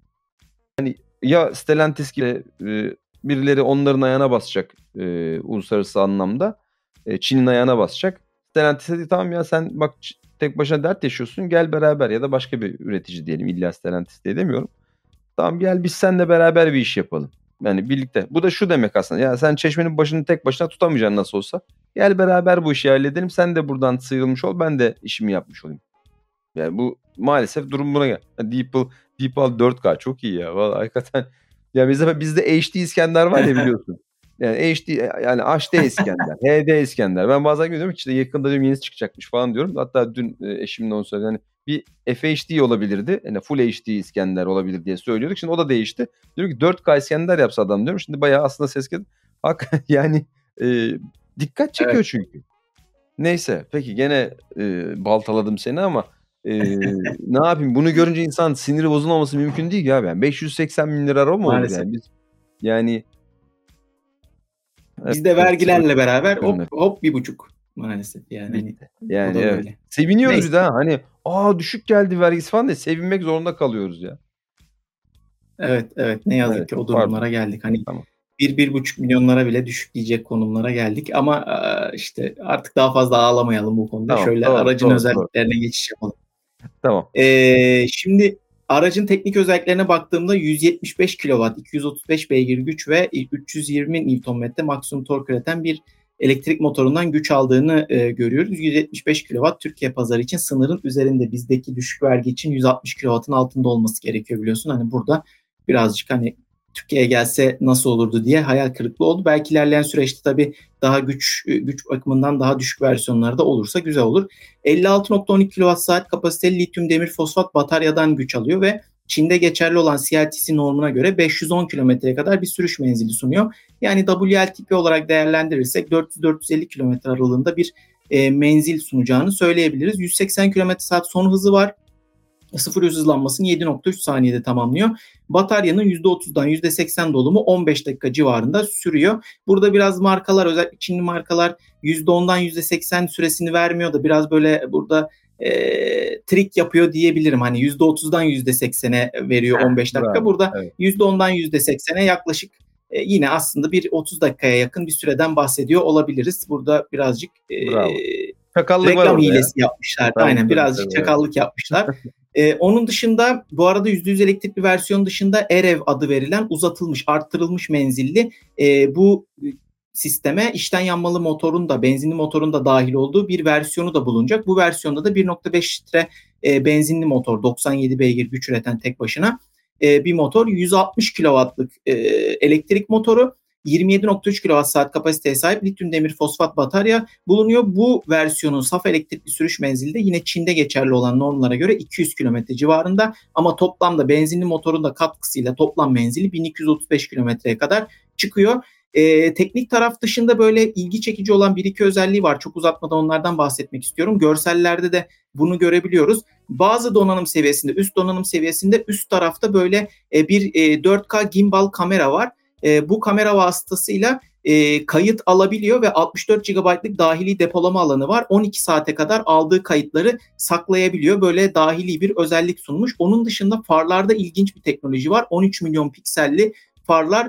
ya Stellantis gibi birileri onların ayağına basacak uluslararası anlamda. Çin'in ayağına basacak. Stellantis'e de tamam ya sen bak tek başına dert yaşıyorsun, gel beraber, ya da başka bir üretici diyelim, illa Stellantis diye demiyorum. Tamam gel biz seninle beraber bir iş yapalım. Yani birlikte. Bu da şu demek aslında. Ya sen çeşmenin başını tek başına tutamayacaksın nasıl olsa. Gel beraber bu işi halledelim. Sen de buradan sıyrılmış ol. Ben de işimi yapmış olayım. Yani bu maalesef durum buna gel. Deepal 4K çok iyi ya. Vallahi hakikaten. Ya bizde HD İskender var ya, biliyorsun. Yani HD, yani HD İskender, HD İskender. Ben bazen diyorum ki işte yakında diyorum yenisi çıkacakmış falan diyorum. Hatta dün eşimle onu söyledim. Yani bir FHD olabilirdi. Yani Full HD İskender olabilir diye söylüyorduk. Şimdi o da değişti. Diyorum ki 4K İskender yapsa adam diyorum. Şimdi bayağı aslında ses geldi. Hak yani e, dikkat Evet. çekiyor çünkü. Neyse peki gene baltaladım seni ama ne yapayım? Bunu görünce insan siniri bozulmaması mümkün değil ya. Yani 580 bin lira araba mı olur Maalesef. yani? Biz yani evet, Bizde evet vergilerle beraber buyurun hop efendim. hop 1,5 maalesef yani hani Bitti. o Yani da evet. böyle. Seviniyoruz bir Neyse. daha hani düşük geldi vergisi falan diye sevinmek zorunda kalıyoruz ya. Evet, evet. Ne yazık Evet ki o pardon. durumlara geldik. Hani Tamam. 1,5 milyonlara bile düşük diyecek konumlara geldik. Ama işte artık daha fazla ağlamayalım bu konuda. Tamam. Şöyle Doğru, aracın doğru, doğru. özelliklerine geçiş yapalım. Tamam. Şimdi aracın teknik özelliklerine baktığımda 175 kW, 235 beygir güç ve 320 Nm maksimum tork üreten bir elektrik motorundan güç aldığını görüyoruz. 175 kW Türkiye pazarı için sınırın üzerinde. Bizdeki düşük vergi için 160 kW'ın altında olması gerekiyor biliyorsun. Hani burada birazcık hani Türkiye'ye gelse nasıl olurdu diye hayal kırıklığı oldu. Belki ilerleyen süreçte tabii daha güç bakımından daha düşük versiyonlarda olursa güzel olur. 56.12 kWh kapasiteli lityum demir fosfat bataryadan güç alıyor ve Çin'de geçerli olan CLTC normuna göre 510 kilometreye kadar bir sürüş menzili sunuyor. Yani WLTP olarak değerlendirirsek 400-450 kilometre aralığında bir menzil sunacağını söyleyebiliriz. 180 km/saat son hızı var. 0-100 hızlanmasını 7.3 saniyede tamamlıyor. Bataryanın %30'dan %80 dolumu 15 dakika civarında sürüyor. Burada biraz markalar, özellikle Çinli markalar %10'dan %80 süresini vermiyor da biraz böyle burada trik yapıyor diyebilirim. Hani %30'dan %80'e veriyor 15 dakika. Bravo. Burada Evet. %10'dan %80'e yaklaşık yine aslında bir 30 dakikaya yakın bir süreden bahsediyor olabiliriz. Burada birazcık Bravo. Çakallık var reklam orada ya. hilesi yapmışlar. Tabii Aynen tabii birazcık tabii. Evet. çakallık yapmışlar. Onun dışında bu arada %100 elektrikli versiyon dışında EREV adı verilen uzatılmış, arttırılmış menzilli bu sisteme içten yanmalı motorun da benzinli motorun da dahil olduğu bir versiyonu da bulunacak. Bu versiyonda da 1.5 litre benzinli motor 97 beygir güç üreten tek başına bir motor. 160 kW'lık elektrik motoru. 27.3 kWh kapasiteye sahip lityum demir fosfat batarya bulunuyor. Bu versiyonun saf elektrikli sürüş menzili de yine Çin'de geçerli olan normlara göre 200 km civarında, ama toplamda benzinli motorun da katkısıyla toplam menzili 1235 kilometreye kadar çıkıyor. Teknik taraf dışında böyle ilgi çekici olan bir iki özelliği var. Çok uzatmadan onlardan bahsetmek istiyorum. Görsellerde de bunu görebiliyoruz. Bazı donanım seviyesinde, üst donanım seviyesinde üst tarafta böyle bir 4K gimbal kamera var. Bu kamera vasıtasıyla kayıt alabiliyor ve 64 GB'lık dahili depolama alanı var. 12 saate kadar aldığı kayıtları saklayabiliyor. Böyle dahili bir özellik sunmuş. Onun dışında farlarda ilginç bir teknoloji var. 13 milyon pikselli farlar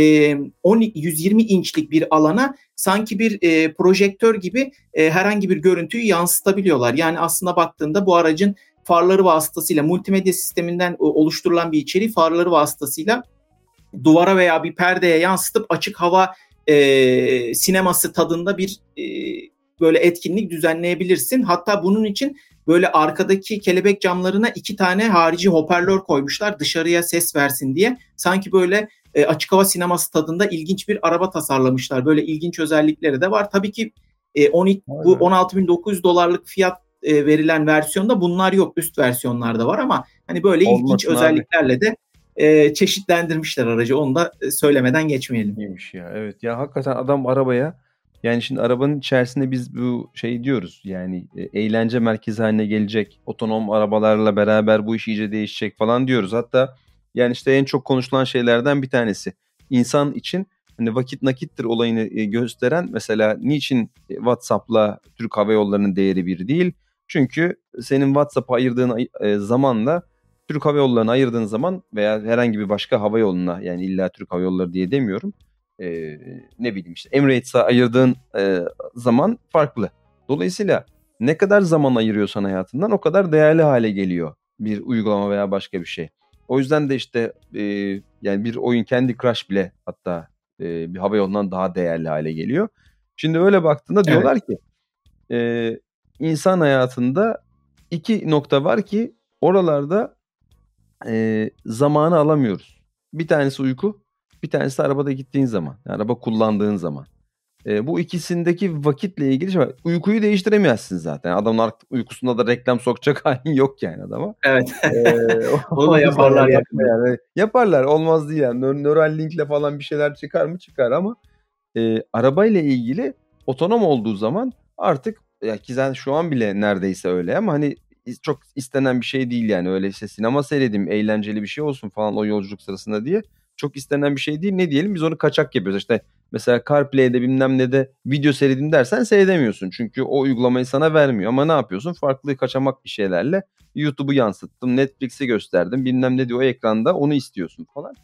120 inçlik bir alana sanki bir projektör gibi herhangi bir görüntüyü yansıtabiliyorlar. Yani aslında baktığında bu aracın farları vasıtasıyla, multimedya sisteminden oluşturulan bir içeriği farları vasıtasıyla duvara veya bir perdeye yansıtıp açık hava sineması tadında bir böyle etkinlik düzenleyebilirsin. Hatta bunun için böyle arkadaki kelebek camlarına 2 tane harici hoparlör koymuşlar dışarıya ses versin diye. Sanki böyle açık hava sineması tadında ilginç bir araba tasarlamışlar. Böyle ilginç özellikleri de var. Tabii ki bu $16.900 fiyat verilen versiyonda bunlar yok. Üst versiyonlarda var ama hani böyle ilginç özelliklerle de çeşitlendirmişler aracı. Onu da söylemeden geçmeyelim. İyiymiş ya. Evet ya, hakikaten adam arabaya, yani şimdi arabanın içerisinde biz bu şey diyoruz yani eğlence merkezi haline gelecek, otonom arabalarla beraber bu iş iyice değişecek falan diyoruz. Hatta yani işte en çok konuşulan şeylerden bir tanesi insan için hani vakit nakittir olayını gösteren, mesela niçin WhatsApp'la Türk Hava Yolları'nın değeri bir değil? Çünkü senin WhatsApp'a ayırdığın zamanla Türk Hava Yolları'na ayırdığın zaman veya herhangi bir başka hava yoluna, yani illa Türk Hava Yolları diye demiyorum, ne bileyim işte Emirates'a ayırdığın zaman farklı. Dolayısıyla ne kadar zaman ayırıyorsan hayatından o kadar değerli hale geliyor bir uygulama veya başka bir şey. O yüzden de işte yani bir oyun, Candy Crush bile hatta bir hava yolundan daha değerli hale geliyor. Şimdi öyle baktığında diyorlar ki insan hayatında 2 nokta var ki oralarda zamanı alamıyoruz. Bir tanesi uyku, bir tanesi de arabada gittiğin zaman, yani araba kullandığın zaman. Bu ikisindeki vakitle ilgili şey var. Uykuyu değiştiremezsin zaten. Adamın artık uykusunda da reklam sokacak halin yok yani adama. Evet. Onu da yaparlar yani. Yaparlar, olmaz değil yani. Neuralink'le falan bir şeyler çıkar mı? Çıkar ama arabayla ilgili otonom olduğu zaman artık ya ki zaten şu an bile neredeyse öyle ama hani çok istenen bir şey değil yani. Öyle işte sinema seyredeyim, eğlenceli bir şey olsun falan o yolculuk sırasında diye çok istenen bir şey değil. Ne diyelim, biz onu kaçak yapıyoruz. İşte mesela CarPlay'de bilmem ne de video seyredeyim dersen seyredemiyorsun. Çünkü o uygulamayı sana vermiyor. Ama ne yapıyorsun? Farklı kaçamak bir şeylerle YouTube'u yansıttım, Netflix'i gösterdim, bilmem ne diyor o ekranda, onu istiyorsun falan.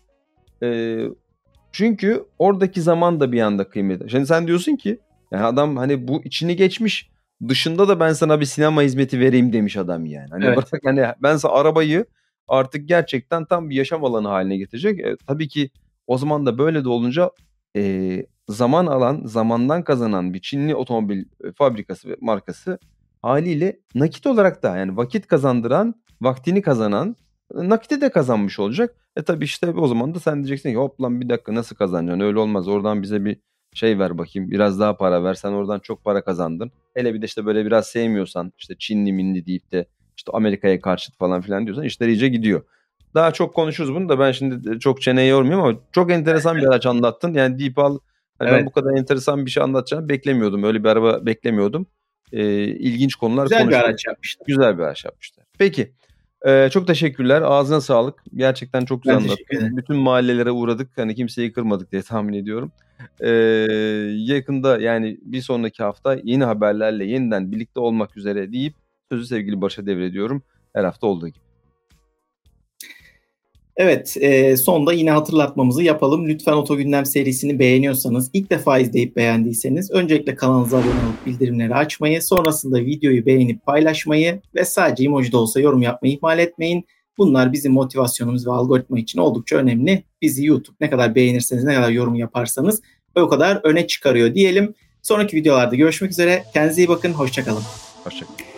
Çünkü oradaki zaman da bir anda kıymetli. Şimdi sen diyorsun ki yani adam hani bu içini geçmiş, dışında da ben sana bir sinema hizmeti vereyim demiş adam yani. Hani Evet. bırak hani ben sana arabayı artık gerçekten tam bir yaşam alanı haline getirecek. Tabii ki o zaman da böyle de olunca zaman alan, zamandan kazanan bir Çinli otomobil fabrikası ve markası haliyle nakit olarak da, yani vakit kazandıran, vaktini kazanan, nakite de kazanmış olacak. Tabii işte o zaman da sen diyeceksin ki hop lan bir dakika, nasıl kazanacaksın? Öyle olmaz. Oradan bize bir şey ver bakayım. Biraz daha para ver. Sen oradan çok para kazandın. Hele bir de işte böyle biraz sevmiyorsan, işte Çinli minli deyip de işte Amerika'ya karşıt falan filan diyorsan işler iyice gidiyor. Daha çok konuşuruz bunu da, ben şimdi çok çeneyi yormayayım ama çok enteresan bir araç anlattın. Yani Deepal, hani ben bu kadar enteresan bir şey anlatacağını beklemiyordum. Öyle bir araba beklemiyordum. İlginç konular Güzel konuştuk. bir araç yapmışlar. Güzel bir araç yapmışlar. Peki. Çok teşekkürler. Ağzına sağlık. Gerçekten çok güzel anlattın. Bütün mahallelere uğradık. Hani kimseyi kırmadık diye tahmin ediyorum. Yakında, yani bir sonraki hafta yeni haberlerle yeniden birlikte olmak üzere deyip sözü sevgili Barış'a devrediyorum. Her hafta olduğu gibi. Evet, sonda yine hatırlatmamızı yapalım. Lütfen Oto Gündem serisini beğeniyorsanız, ilk defa izleyip beğendiyseniz öncelikle kanalımıza abone olup bildirimleri açmayı, sonrasında videoyu beğenip paylaşmayı ve sadece emoji de olsa yorum yapmayı ihmal etmeyin. Bunlar bizim motivasyonumuz ve algoritma için oldukça önemli. Bizi YouTube ne kadar beğenirseniz, ne kadar yorum yaparsanız o kadar öne çıkarıyor diyelim. Sonraki videolarda görüşmek üzere. Kendinize iyi bakın, hoşça kalın. Hoşça kalın.